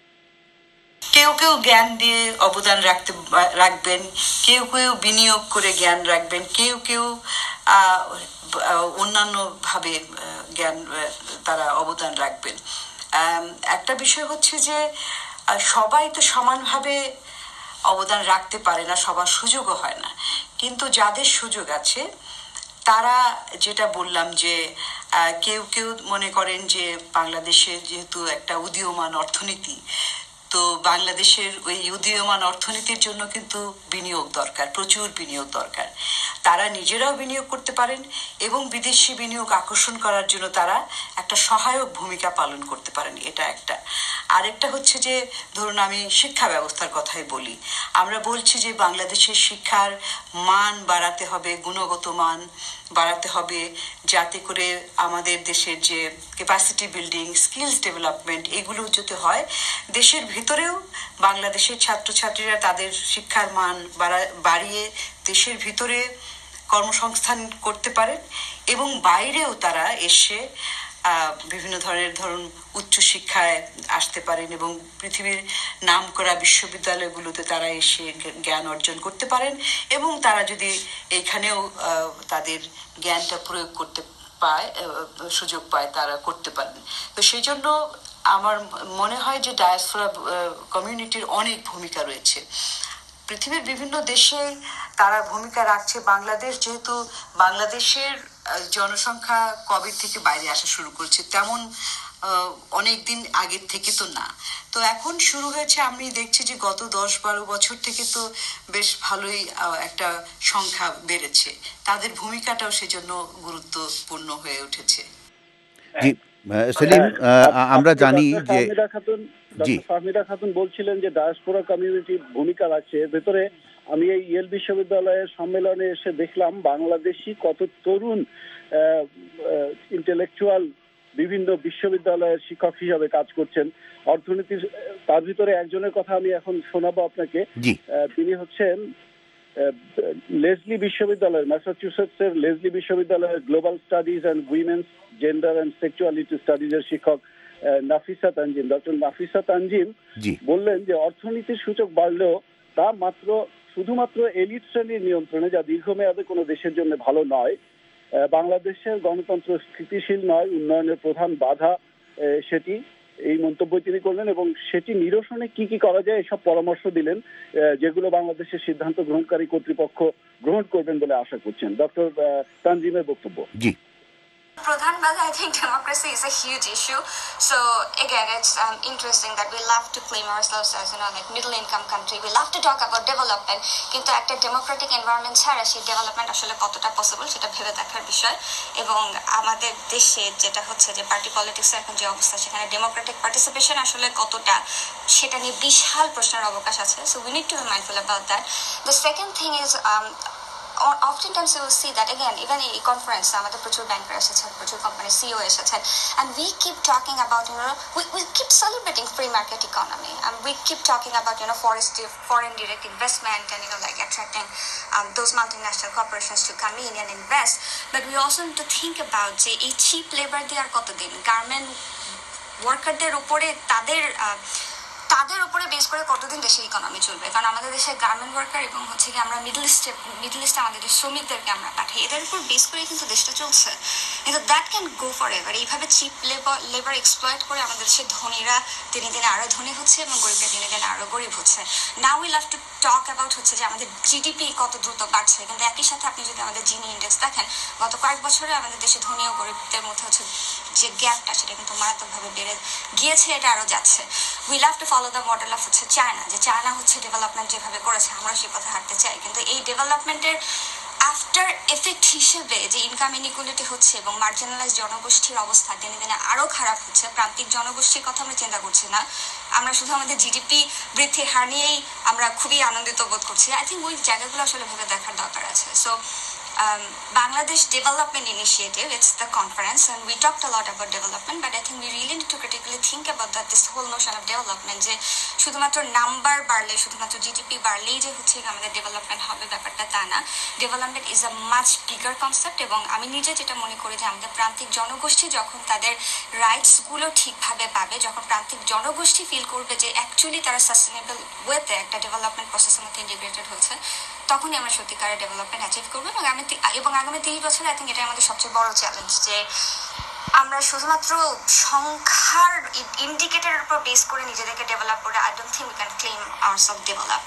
কেউ কেউ জ্ঞান দিয়ে অবদান রাখতে রাখবেন, কেউ কেউ বিনিয়োগ করে জ্ঞান রাখবেন, কেউ কেউ অন্যান্য ভাবে জ্ঞান তারা অবদান রাখবেন। একটা বিষয় হচ্ছে যে সবাই তো সমানভাবে অবদান রাখতে পারে না, সবার সুযোগও হয় না, কিন্তু যাদের সুযোগ আছে তারা, যেটা বললাম যে কেউ কেউ মনে করেন যে বাংলাদেশে যেহেতু একটা উদীয়মান অর্থনীতি, তো বাংলাদেশের ওই উদীয়মান অর্থনীতির জন্য কিন্তু বিনিয়োগ দরকার, প্রচুর বিনিয়োগ দরকার। তারা নিজেরাও বিনিয়োগ করতে পারেন এবং বিদেশি বিনিয়োগ আকর্ষণ করার জন্য তারা একটা সহায়ক ভূমিকা পালন করতে পারেন, এটা একটা। আরেকটা হচ্ছে যে ধরুন আমি শিক্ষা ব্যবস্থার কথাই বলি, আমরা বলছি যে বাংলাদেশের শিক্ষার মান বাড়াতে হবে, গুণগত মান বাড়াতে হবে, যাতে করে আমাদের দেশের যে ক্যাপাসিটি বিল্ডিং, স্কিলস ডেভেলপমেন্ট, এগুলো যাতে হয়। দেশের ভিতরেও বাংলাদেশের ছাত্রছাত্রীরা তাদের শিক্ষার মান বাড়িয়ে দেশের ভিতরে কর্মসংস্থান করতে পারেন এবং বাইরেও তারা এসে বিভিন্ন ধরনের ধরুন উচ্চশিক্ষায় আসতে পারেন এবং পৃথিবীর নামকরা বিশ্ববিদ্যালয়গুলোতে তারা এসে জ্ঞান অর্জন করতে পারেন এবং তারা যদি এইখানেও তাদের জ্ঞানটা প্রয়োগ করতে পায়, সুযোগ পায়, তারা করতে পারেন। তো সেই জন্য আমার মনে হয় যে ডায়াসপোরা কমিউনিটির অনেক ভূমিকা রয়েছে পৃথিবীর বিভিন্ন দেশে, তারা ভূমিকা রাখছে। বাংলাদেশ যেহেতু বাংলাদেশের জনসংখ্যা কবে থেকে বাইরে আসা শুরু করছে, তেমন অনেক দিন আগের থেকে তো না, তো এখন শুরু হয়েছে। আমি দেখছি যে গত দশ বারো বছর থেকে তো বেশ ভালোই একটা সংখ্যা বেড়েছে, তাদের ভূমিকাটাও সেজন্য গুরুত্বপূর্ণ হয়ে উঠেছে। জি সেলিম, আমরা জানি যে জি ফাহমিদা খাতুন বলছিলেন যে ডায়াসপোরা কমিউনিটি ভূমিকা রাখছে। এর ভেতরে আমি এই ইয়েল বিশ্ববিদ্যালয়ের সম্মেলনে এসে দেখলাম বাংলাদেশি কত তরুণ ইন্টেলেকচুয়াল বিভিন্ন বিশ্ববিদ্যালয়ের শিক্ষক হিসাবে কাজ করছেন অর্থনীতির। তার ভিতরে একজনের কথা আমি এখন শোনাবো আপনাকে। তিনি হচ্ছেন লেসলি বিশ্ববিদ্যালয়ের, ম্যাসাচুসেটস এর লেসলি বিশ্ববিদ্যালয়ের global studies and women's gender and sexuality studies এর শিক্ষক নাফিসা তানজিম। ডক্টর নাফিসা তানজিম বললেন যে অর্থনীতির সূচক বাড়লেও তা মাত্র শুধুমাত্র এলিট শ্রেণীর নিয়ন্ত্রণে, যা দীর্ঘমেয়াদে কোনো দেশের জন্য ভালো নয়। বাংলাদেশের গণতন্ত্র স্থিতিশীল নয়, উন্নয়নের প্রধান বাধা সেটি। এই মন্তব্য তিনি করলেন এবং সেটি নিরসনে কি কি করা যায় এসব পরামর্শ দিলেন, যেগুলো বাংলাদেশের সিদ্ধান্ত গ্রহণকারী কর্তৃপক্ষ গ্রহণ করবেন বলে আশা করছেন। ডক্টর তানজিমের বক্তব্য। জি Pradhan Bhaga, I think democracy is a huge issue. So again, it's um, interesting that we love to claim ourselves as, you know, like middle income country. We love to talk about development. কিন্তু একটা Democratic environment ছাড়া সেই development আসলে কতটা possible সেটা ভেবে দেখার বিষয়। এবং আমাদের দেশে যেটা হচ্ছে যে পার্টি পলিটিক্সে এখন যে অবস্থা, সেখানে ডেমোক্রেটিক পার্টিসিপেশন আসলে কতটা, সেটা নিয়ে বিশাল প্রশ্নের অবকাশ আছে। So we need to be mindful about that. The second thing is or oftentimes you will see that again, even in conference, আমাদের প্রচুর ব্যাংকার এসেছেন, প্রচুর কোম্পানি সিইও এসেছেন, and we keep talking about, you know, we, we keep celebrating free market economy, and we keep talking about, you know, forest, foreign direct investment and, you know, like attracting um, those multinational corporations to come in and invest, but we also need to think about যে এই cheap labor দিয়ে আর কতদিন garment ওয়ার্কারদের উপরে তাদের তাদের উপরে base করে কতদিন দেশের ইকোনমি চলবে। কারণ আমাদের দেশে গার্মেন্ট ওয়ার্কার এবং হচ্ছে কি আমরা মিডল ইস্টে মিডল ইস্টে আমাদের যে শ্রমিকদেরকে আমরা পাঠাই, এদের উপর বেস করে কিন্তু দেশটা চলছে। কিন্তু that can go forever. এইভাবে চিপ লেবার লেবার এক্সপ্লয়েট করে আমাদের দেশের ধনীরা দিনে দিনে আরও ধনী হচ্ছে এবং গরিবরা দিনে দিনে আরও গরিব হচ্ছে। Now will have to talk about হচ্ছে যে আমাদের জিডিপি কত দ্রুত বাড়ছে, কিন্তু একই সাথে আপনি যদি আমাদের জিনি ইন্ডেক্স দেখেন, গত কয়েক বছরে আমাদের দেশে ধনী ও গরিবদের মধ্যে হচ্ছে যে গ্যাপটা, সেটা কিন্তু মারাত্মকভাবে বেড়ে গিয়েছে, এটা আরও যাচ্ছে। Will have to follow the model of হচ্ছে চায়না, যে চায়না হচ্ছে ডেভেলপমেন্ট যেভাবে করেছে আমরা সেই পথে হাঁটতে চাই। কিন্তু এই ডেভেলপমেন্টের আফটার এফেক্ট হিসেবে যে ইনকাম ইনইকুয়ালিটি হচ্ছে এবং মার্জিনালাইজ জনগোষ্ঠীর অবস্থা দিনে দিনে আরও খারাপ হচ্ছে, প্রান্তিক জনগোষ্ঠীর কথা আমরা চিন্তা করছি না, আমরা শুধু আমাদের জিডিপি বৃদ্ধির হার নিয়েই আমরা খুবই আনন্দিত বোধ করছি। আই থিঙ্ক ওই জায়গাগুলো আসলে ভেবে দেখার দরকার আছে। So Um, Bangladesh Development Initiative, it's the conference, and we talked a lot about development, but I think we really need to critically think about that, this whole notion of development, যে শুধুমাত্র number বাড়লে, শুধুমাত্র GDP বাড়লেই যে হচ্ছে আমাদের development হবে, ব্যাপারটা তা না। Development is a much bigger concept, এবং আমি নিজে যেটা মনে করি যে আমাদের প্রান্তিক জনগোষ্ঠী যখন তাদের রাইটসগুলো ঠিকভাবে পাবে, যখন প্রান্তিক জনগোষ্ঠী ফিল করবে যে অ্যাকচুয়ালি তারা সাস্টেনেবল ওয়েতে একটা ডেভেলপমেন্ট প্রসেসের মধ্যে ইন্টিগ্রেটেড হয়েছে, তখনই আমরা সত্যিকারের ডেভেলপমেন্ট অ্যাচিভ করবো। এবং আমি এবং আগামী তিরিশ বছরে আই থিঙ্ক এটাই আমাদের সবচেয়ে বড় চ্যালেঞ্জ, যে আমরা শুধুমাত্র সংখ্যার ইন্ডিকেটরের উপর বেস করে নিজেদেরকে ডেভেলপ করে I don't think we can claim ourselves developed.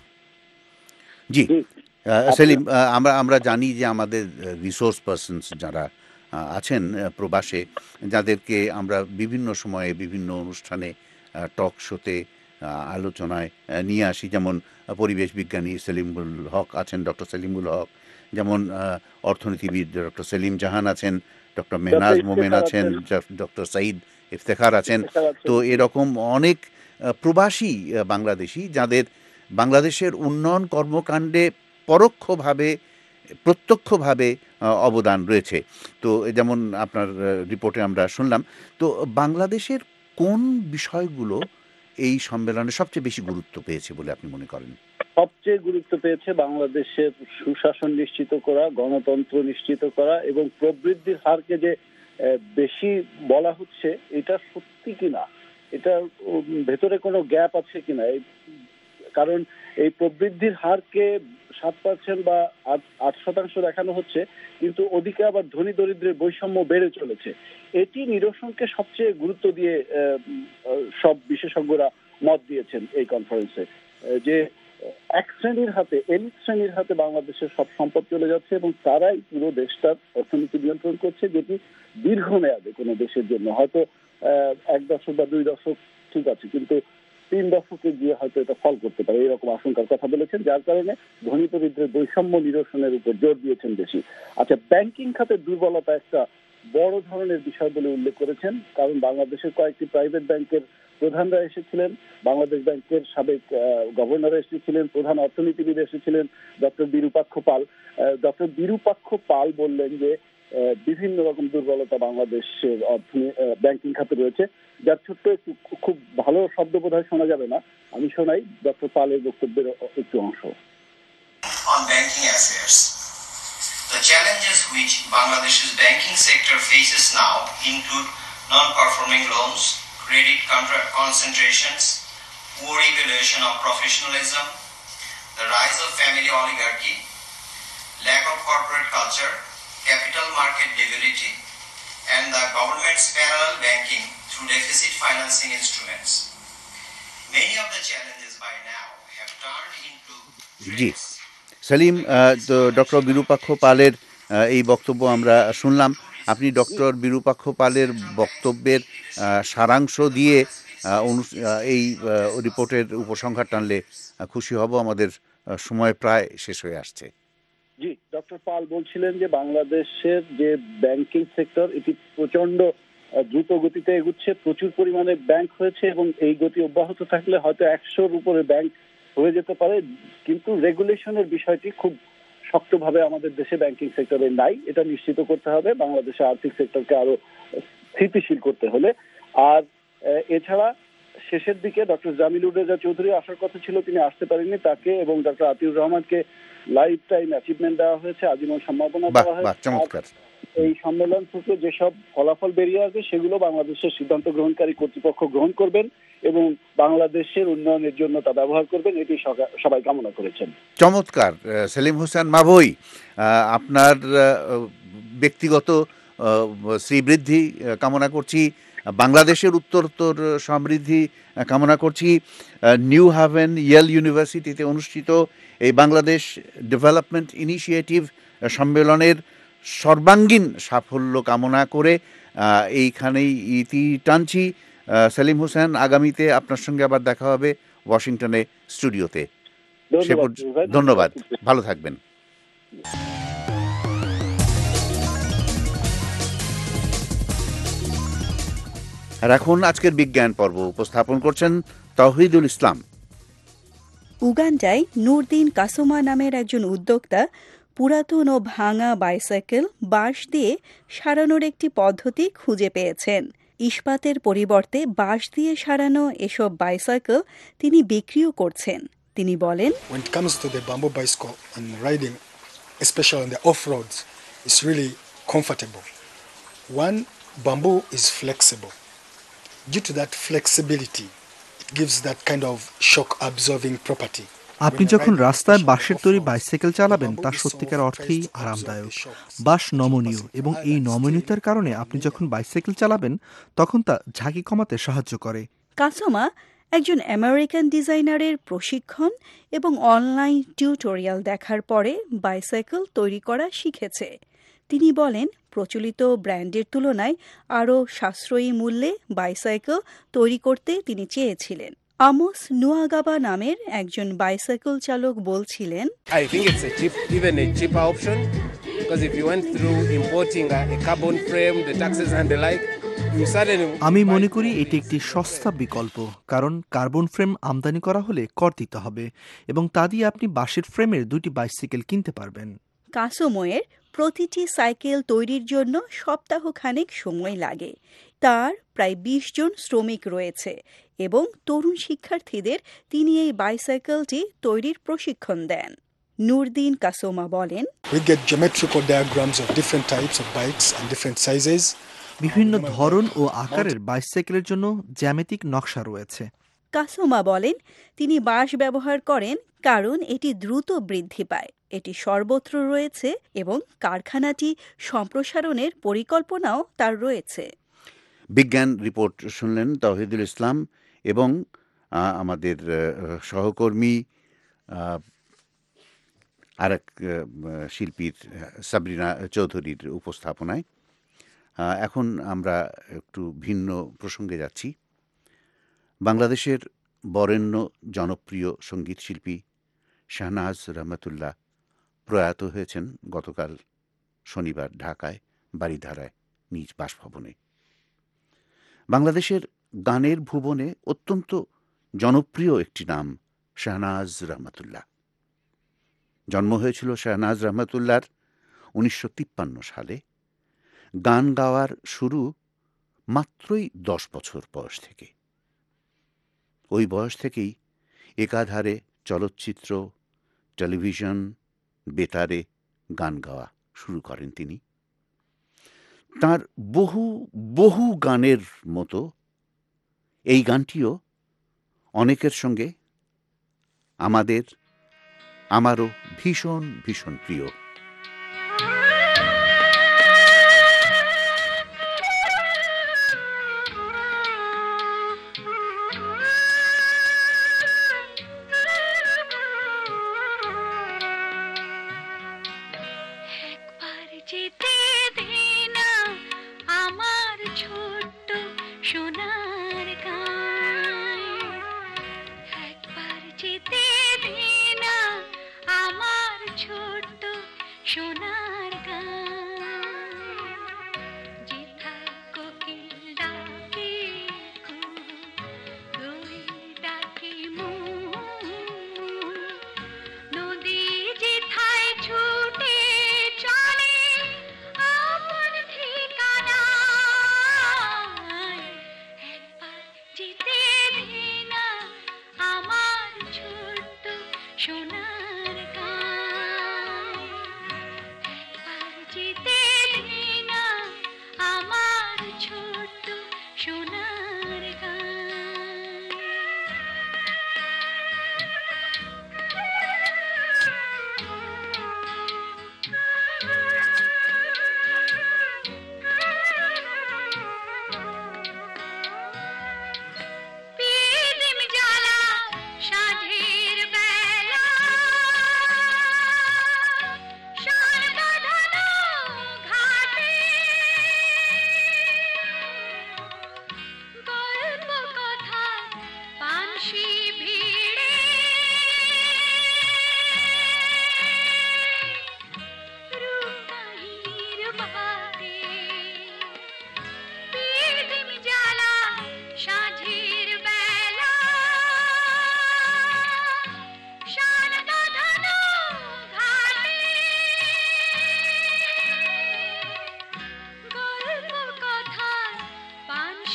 জি সেলিম, আমরা আমরা জানি যে আমাদের রিসোর্স পারসনস যারা আছেন প্রবাসে, যাদেরকে আমরা বিভিন্ন সময়ে বিভিন্ন অনুষ্ঠানে টক শোতে আলোচনায় নিয়ে আসি, যেমন পরিবেশ বিজ্ঞানী সেলিমুল হক আছেন, ডক্টর সেলিমুল হক, যেমন অর্থনীতিবিদ ডক্টর সেলিম জাহান আছেন, ডক্টর মেহনাজ মোমেন আছেন, ডক্টর সাইদ ইফতেখার আছেন। তো এরকম অনেক প্রবাসী বাংলাদেশি যাদের বাংলাদেশের উন্নয়ন কর্মকাণ্ডে পরোক্ষভাবে প্রত্যক্ষভাবে অবদান রয়েছে। তো যেমন আপনার রিপোর্টে আমরা শুনলাম। তো বাংলাদেশের কোন বিষয়গুলো এই সম্মেলনে সবচেয়ে বেশি গুরুত্ব পেয়েছে বলে আপনি মনে করেন? সবচেয়ে গুরুত্ব পেয়েছে বাংলাদেশের সুশাসন নিশ্চিত করা, গণতন্ত্র নিশ্চিত করা, এবং প্রবৃদ্ধির হারকে যে বেশি বলা হচ্ছে এটা সত্যি কিনা, এটা ভেতরে কোনো গ্যাপ আছে কিনা। কারণ এই প্রবৃদ্ধির হারকে সাত পার্সেন্ট বা আট শতাংশ দেখানো হচ্ছে, কিন্তু ওদিকে আবার ধনী দরিদ্রের বৈষম্য বেড়ে চলেছে। এটি নিরসনকে সবচেয়ে গুরুত্ব দিয়ে সব বিশেষজ্ঞরা মত দিয়েছেন এই কনফারেন্সে, যে এক শ্রেণীর হাতে, এলিট শ্রেণীর হাতে বাংলাদেশের সব সম্পদ চলে যাচ্ছে এবং তারাই পুরো দেশটার অর্থনীতি নিয়ন্ত্রণ করছে, যেটি দীর্ঘমেয়াদে কোনো দেশের জন্য হয়তো এক দশক বা দুই দশক ঠিক আছে, কিন্তু তিন দশকে গিয়ে হয়তো এটা ফল করতে পারে, এরকম আশঙ্কার কথা বলেছেন, যার কারণে ধনী দরিদ্রের বৈষম্য নিরসনের উপর জোর দিয়েছেন বেশি। আচ্ছা, ব্যাংকিং খাতের দুর্বলতা একটা বড় ধরনের বিষয় বলে উল্লেখ করেছেন, কারণ বাংলাদেশের কয়েকটি প্রাইভেট ব্যাংকের প্রধানরা এসেছিলেন, বাংলাদেশ ব্যাংকের সাবেক গভর্নর এসেছিলেন, প্রধান অর্থনীতিবিদ এসেছিলেন ডক্টর বিরূপাক্ষ পাল। ডক্টর বিরূপাক্ষ পাল বললেন যে বিভিন্ন রকম দুর্বলতা বাংলাদেশের ব্যাংকিং খাতে রয়েছে, যার ছোট্ট একটু খুব ভালো শব্দ বোধহয় শোনা যাবে না, আমি শোনাই ডক্টর পালের বক্তব্যের একটু অংশ। On banking affairs, the challenges which Bangladesh's banking sector faces now include non-performing loans, credit concentrations, poor evaluation of professionalism, the rise of family oligarchy, lack of corporate culture, capital market debility, and the government's parallel banking through deficit financing instruments. Many of the challenges by now have turned into জি সেলিম, তো doctor Virupaksha পালের এই বক্তব্য আমরা শুনলাম। আপনি doctor Virupaksha পালের বক্তব্যের সারাংশ দিয়ে এই রিপোর্টের উপসংহার টানলে খুশি হব, আমাদের সময় প্রায় শেষ হয়ে আসছে। জি, ডক্টর পাল বলছিলেন যে বাংলাদেশের যে ব্যাংকিং সেক্টর এটি প্রচন্ড দ্রুত গতিতে এগুচ্ছে, প্রচুর পরিমাণে ব্যাংক হয়েছে এবং এই গতি অব্যাহত থাকলে হয়তো একশোর উপরে ব্যাংক হয়ে যেতে পারে, কিন্তু রেগুলেশনের বিষয়টি খুব শক্তভাবে আমাদের দেশে ব্যাংকিং সেক্টরে নাই, এটা নিশ্চিত করতে হবে বাংলাদেশের আর্থিক সেক্টরকে আরো স্থিতিশীল করতে হলে। আর এছাড়া শেষের দিকে ডক্টর জামিলুর রেজা চৌধুরী আসার কথা ছিল, তিনি আসতে পারেননি, তাকে এবং ডক্টর আতিউর রহমানকে লাইফ টাইম অ্যাচিভমেন্ট দেওয়া হয়েছে, আজীবন সম্ভাবনা দেওয়া হয়েছে। এই সম্মেলন থেকে যেসব ফলাফল বেরিয়ে আসবে সেগুলো বাংলাদেশের সিদ্ধান্ত গ্রহণকারী কর্তৃপক্ষ গ্রহণ করবেন এবং বাংলাদেশের উন্নয়নের জন্য তা ব্যবহার করবেন, এটি সবাই কামনা করেছেন। চমৎকার। সেলিম হোসেন মাভৈ, আপনার ব্যক্তিগত শ্রীবৃদ্ধি কামনা করছি, বাংলাদেশের উত্তরোত্তর সমৃদ্ধি কামনা করছি। নিউ হ্যাভেন ইয়েল ইউনিভার্সিটিতে অনুষ্ঠিত এই বাংলাদেশ ডেভেলপমেন্ট ইনিশিয়েটিভ সম্মেলনের সর্বাঙ্গীন সাফল্য কামনা করে এইখানেই ইতি টানছি। সেলিম হোসেন, আগামীতে আপনার সঙ্গে আবার দেখা হবে ওয়াশিংটনে স্টুডিওতে। ধন্যবাদ, ভালো থাকবেন। আর এখন আজকের বিজ্ঞান পর্ব উপস্থাপন করছেন তাওহিদুল ইসলাম। উগান্ডায় নুরদিন কাসোমা নামের একজন উদ্যোক্তা পুরাতন ও ভাঙা বাইসাইকেল বাঁশ দিয়ে সারানোর একটি পদ্ধতি খুঁজে পেয়েছেন। ইস্পাতের পরিবর্তে বাঁশ দিয়ে সারানো এসব বাইসাইকেল তিনি বিক্রিও করছেন। তিনি বলেন, When it comes to the bamboo bicycle and riding, especially on the off-roads, it's really comfortable. One, bamboo is flexible. Due to that flexibility, it gives that kind of shock-absorbing property. আপনি যখন রাস্তায় বাঁশের তৈরি bicycle চালাবেন তা সত্যিকার অর্থেই আরামদায়ক। বাঁশ নমনীয় এবং এই নমনীয়তার কারণে আপনি যখন বাইসাইকেল চালাবেন তখন তা ঝাঁকি কমাতে সাহায্য করে। কাসোমা একজন আমেরিকান ডিজাইনারের প্রশিক্ষণ এবং অনলাইন টিউটোরিয়াল দেখার পরে বাইসাইকেল তৈরি করা শিখেছে। তিনি বলেন, প্রচলিত ব্র্যান্ডের তুলনায় আরও সাশ্রয়ী মূল্যে বাইসাইকেল তৈরি করতে তিনি চেয়েছিলেন। আমোস নুয়াগাবা নামের একজন বাইসাইকেল চালক বলছিলেন, I think it's a cheap, even a cheaper option, because if you went through importing a, a carbon frame, the taxes and the like, you suddenly... আমি মনে করি এটি একটি সস্তা বিকল্প, কারণ কার্বন ফ্রেম আমদানি করা হলে কর দিতে হবে এবং তা দিয়ে আপনি বাঁশের ফ্রেমের দুটি বাইসাইকেল কিনতে পারবেন। কাসোমোয়ের প্রতিটি সাইকেল তৈরির জন্য সপ্তাহখানেক সময় লাগে। তার প্রায় বিশ জন শ্রমিক রয়েছে এবং তরুণ শিক্ষার্থীদের তিনি এই বাইসাইকেলটি তৈরির প্রশিক্ষণ দেন। নুরদিন কাসোমা বলেন, We get geometrical diagrams of different types of bikes and different sizes. বিভিন্ন ধরন ও আকারের বাইসাইকেলের জন্য জ্যামিতিক নকশা রয়েছে। কাসোমা বলেন, তিনি বাঁশ ব্যবহার করেন কারণ এটি দ্রুত বৃদ্ধি পায়, এটি সর্বত্র রয়েছে এবং কারখানাটি সম্প্রসারণের পরিকল্পনাও তার রয়েছে। বিজ্ঞান রিপোর্ট শুনলেন তাওহিদুল ইসলাম এবং আমাদের সহকর্মী আরেক শিল্পীর সাবরিনা চৌধুরীর উপস্থাপনায়। এখন আমরা একটু ভিন্ন প্রসঙ্গে যাচ্ছি। বাংলাদেশের বরেণ্য জনপ্রিয় সঙ্গীত শিল্পী শাহনাজ রহমতুল্লাহ প্রয়াত হয়েছেন গতকাল শনিবার ঢাকায় বারিধারায় নিজ বাসভবনে। বাংলাদেশের গানের ভুবনে অত্যন্ত জনপ্রিয় একটি নাম শাহনাজ রহমতুল্লাহ। জন্ম হয়েছিল শাহনাজ রহমতুল্লাহর উনিশশো তিপ্পান্ন সালে। গান গাওয়ার শুরু মাত্রই দশ বছর বয়স থেকে। ওই বয়স থেকেই একাধারে চলচ্চিত্র, টেলিভিশন, বেতারে গান গাওয়া শুরু করেন তিনি। তার বহু বহু গানের মতো এই গানটিও অনেকের সঙ্গে আমাদের আমারও ভীষণ ভীষণ প্রিয়।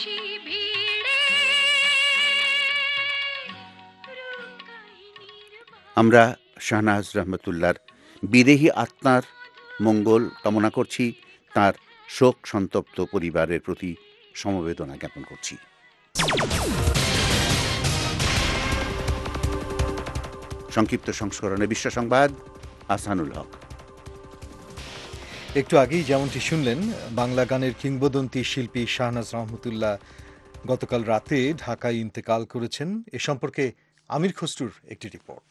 আমরা শাহনাজ রহমতুল্লাহর বিদেহী আত্মার মঙ্গল কামনা করছি, তার শোক সন্তপ্ত পরিবারের প্রতি সমবেদনা জ্ঞাপন করছি। সংক্ষিপ্ত সংস্করণে বিশ্ব সংবাদ, আহসানুল হক। একটু আগেই যেমনটি শুনলেন, বাংলা গানের কিংবদন্তি শিল্পী শাহনাজ রহমতুল্লাহ গতকাল রাতে ঢাকায় ইন্তেকাল করেছেন। এ সম্পর্কে আমির খসরুর একটি রিপোর্ট।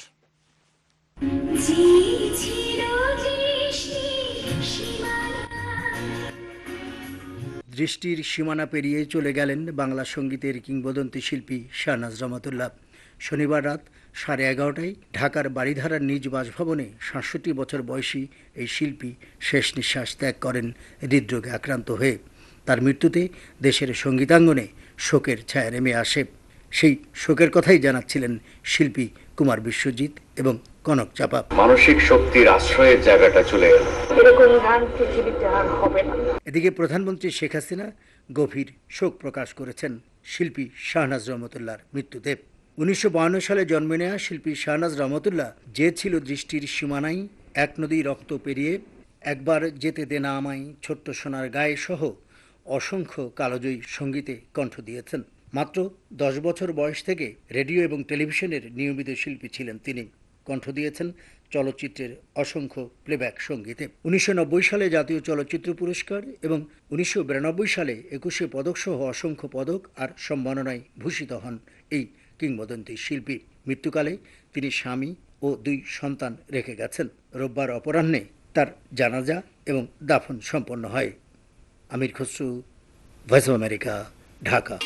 দৃষ্টির সীমানা পেরিয়ে চলে গেলেন বাংলা সঙ্গীতের কিংবদন্তি শিল্পী শাহনাজ রহমতুল্লাহ। শনিবার রাত সাড়ে এগারোটায় ঢাকার বারিধারার নিজ বাসভবনে সাতষট্টি বছর বয়সী এই শিল্পী শেষ নিঃশ্বাস ত্যাগ করেন হৃদরোগে আক্রান্ত হয়ে। তার মৃত্যুতে দেশের সঙ্গীতাঙ্গনে শোকের ছায়া নেমে আসে। সেই শোকের কথাই জানাচ্ছিলেন শিল্পী কুমার বিশ্বজিৎ এবং কনক চাপা। মানসিক শক্তির আশ্রয়ের জায়গাটা চলে গেল, এরকম গান পৃথিবীতে আর হবে না। এদিকে প্রধানমন্ত্রী শেখ হাসিনা গভীর শোক প্রকাশ করেছেন শিল্পী শাহনাজ রহমতুল্লাহর মৃত্যুতে। উনিশশো বায়ান্ন সালে জন্ম নেওয়া শিল্পী শাহনাজ রহমতুল্লাহ যে ছিল দৃষ্টির সীমানায়, এক নদী রক্ত পেরিয়ে, একবার যেতে দেনা আমায়, ছোট্ট সোনার গায়ে সহ অসংখ্য কালজয়ী সঙ্গীতে কণ্ঠ দিয়েছেন। মাত্র দশ বছর বয়স থেকে রেডিও এবং টেলিভিশনের নিয়মিত শিল্পী ছিলেন তিনি। কণ্ঠ দিয়েছেন চলচ্চিত্রের অসংখ্য প্লেব্যাক সঙ্গীতে। উনিশশো নব্বই সালে জাতীয় চলচ্চিত্র পুরস্কার এবং উনিশশো বিরানব্বই সালে একুশে পদকসহ অসংখ্য পদক আর সম্মাননায় ভূষিত হন এই কিংবদন্তি শিল্পী। মৃত্যুকালে তিনি স্বামী ও দুই সন্তান রেখে গেছেন। রোববার অপরাহ্নে তার জানাজা এবং দাফন সম্পন্ন হয়। Amir Khasru, voice of America, Dhaka.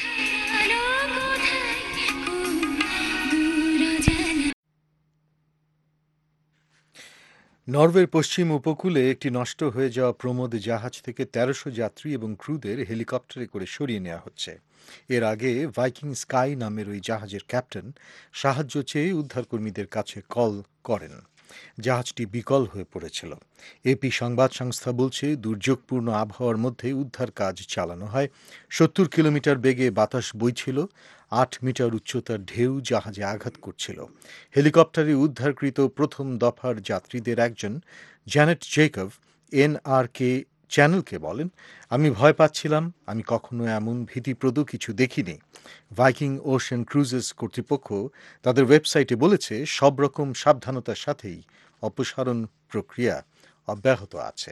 নরওয়ের পশ্চিম উপকূলে একটি নষ্ট হয়ে যাওয়া প্রমোদ জাহাজ থেকে তেরোশো যাত্রী এবং ক্রুদের হেলিকপ্টারে করে সরিয়ে নেওয়া হচ্ছে। এর আগে ভাইকিং স্কাই নামের ওই জাহাজের ক্যাপ্টেন সাহায্য চেয়ে উদ্ধারকর্মীদের কাছে কল করেন। জাহাজটি বিকল হয়ে পড়েছিল। এপি সংবাদ সংস্থা বলছে, দুর্যোগপূর্ণ আবহাওয়ার মধ্যে উদ্ধার কাজ চালানো হয়। সত্তর কিলোমিটার বেগে বাতাস বইছিল। আট মিটার উচ্চতার ঢেউ জাহাজে আঘাত করছিল। হেলিকপ্টারে উদ্ধারকৃত প্রথম দফার যাত্রীদের একজন, জ্যানেট জেকব, এনআরকে চ্যানেলকে বলেন, আমি ভয় পাচ্ছিলাম, আমি কখনো এমন ভীতিপ্রদ কিছু দেখিনি। ভাইকিং ওশেন ক্রুজেস কর্তৃপক্ষ তাদের ওয়েবসাইটে বলেছে, সব রকম সাবধানতার সাথেই অপসারণ প্রক্রিয়া অব্যাহত আছে।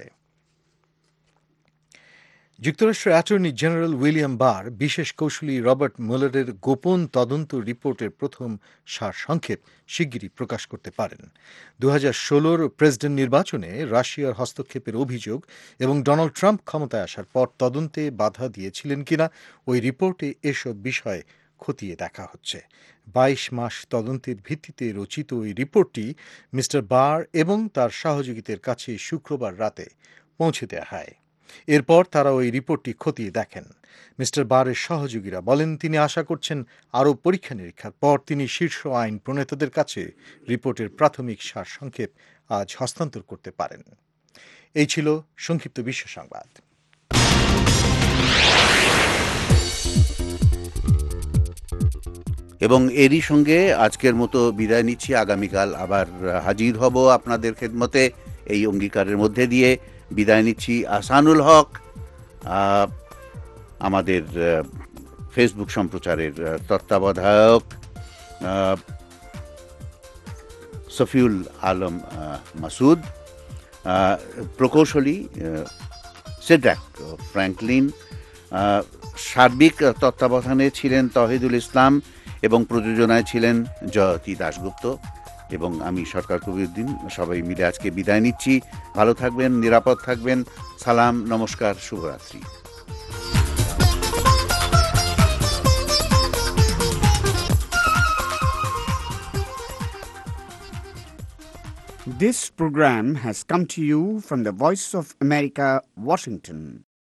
যুক্তরাষ্ট্রের অ্যাটর্নি জেনারেল উইলিয়াম বার বিশেষ কৌঁসুলি রবার্ট মুলারের গোপন তদন্ত রিপোর্টের প্রথম সারসংক্ষেপ শিগগিরই প্রকাশ করতে পারেন। দু হাজার ষোলোর প্রেসিডেন্ট নির্বাচনে রাশিয়ার হস্তক্ষেপের অভিযোগ এবং ডোনাল্ড ট্রাম্প ক্ষমতায় আসার পর তদন্তে বাধা দিয়েছিলেন কিনা ওই রিপোর্টে এসব বিষয় খতিয়ে দেখা হচ্ছে। বাইশ মাস তদন্তের ভিত্তিতে রচিত ওই রিপোর্টটি মিস্টার বার এবং তার সহযোগীদের কাছে শুক্রবার রাতে পৌঁছে দেওয়া হয়। এরপর তারা ওই রিপোর্টটি খতিয়ে দেখেন। মিস্টার বারের সহযোগীরা বলেন, তিনি আশা করছেন আরও পরীক্ষা নিরীক্ষার পর তিনি শীর্ষ আইন প্রণেতাদের কাছে রিপোর্টের প্রাথমিক সারসংক্ষেপ আজ হস্তান্তর করতে পারেন। এই ছিল সংক্ষিপ্ত বিশ্ব সংবাদ। এবং এরই সঙ্গে আজকের মতো বিদায় নিচ্ছি। আগামীকাল আবার হাজির হব আপনাদের খেদমতে। এই অঙ্গীকারের মধ্যে দিয়ে বিদায় নিচ্ছি। আহসানুল হক আমাদের ফেসবুক সম্প্রচারের তত্ত্বাবধায়ক, সফিউল আলম মাসুদ প্রকৌশলী, সেড্রাক ফ্র্যাঙ্কলিন, সার্বিক তত্ত্বাবধানে ছিলেন তহিদুল ইসলাম এবং প্রযোজনায় ছিলেন জয়তী দাশগুপ্ত এবং আমি সরকার কবিউদ্দিন। সবাই মিলে আজকে বিদায় নিচ্ছি। ভালো থাকবেন, নিরাপদ থাকবেন। সালাম, নমস্কার, শুভরাত্রি। This program has come to you from the Voice of America, Washington.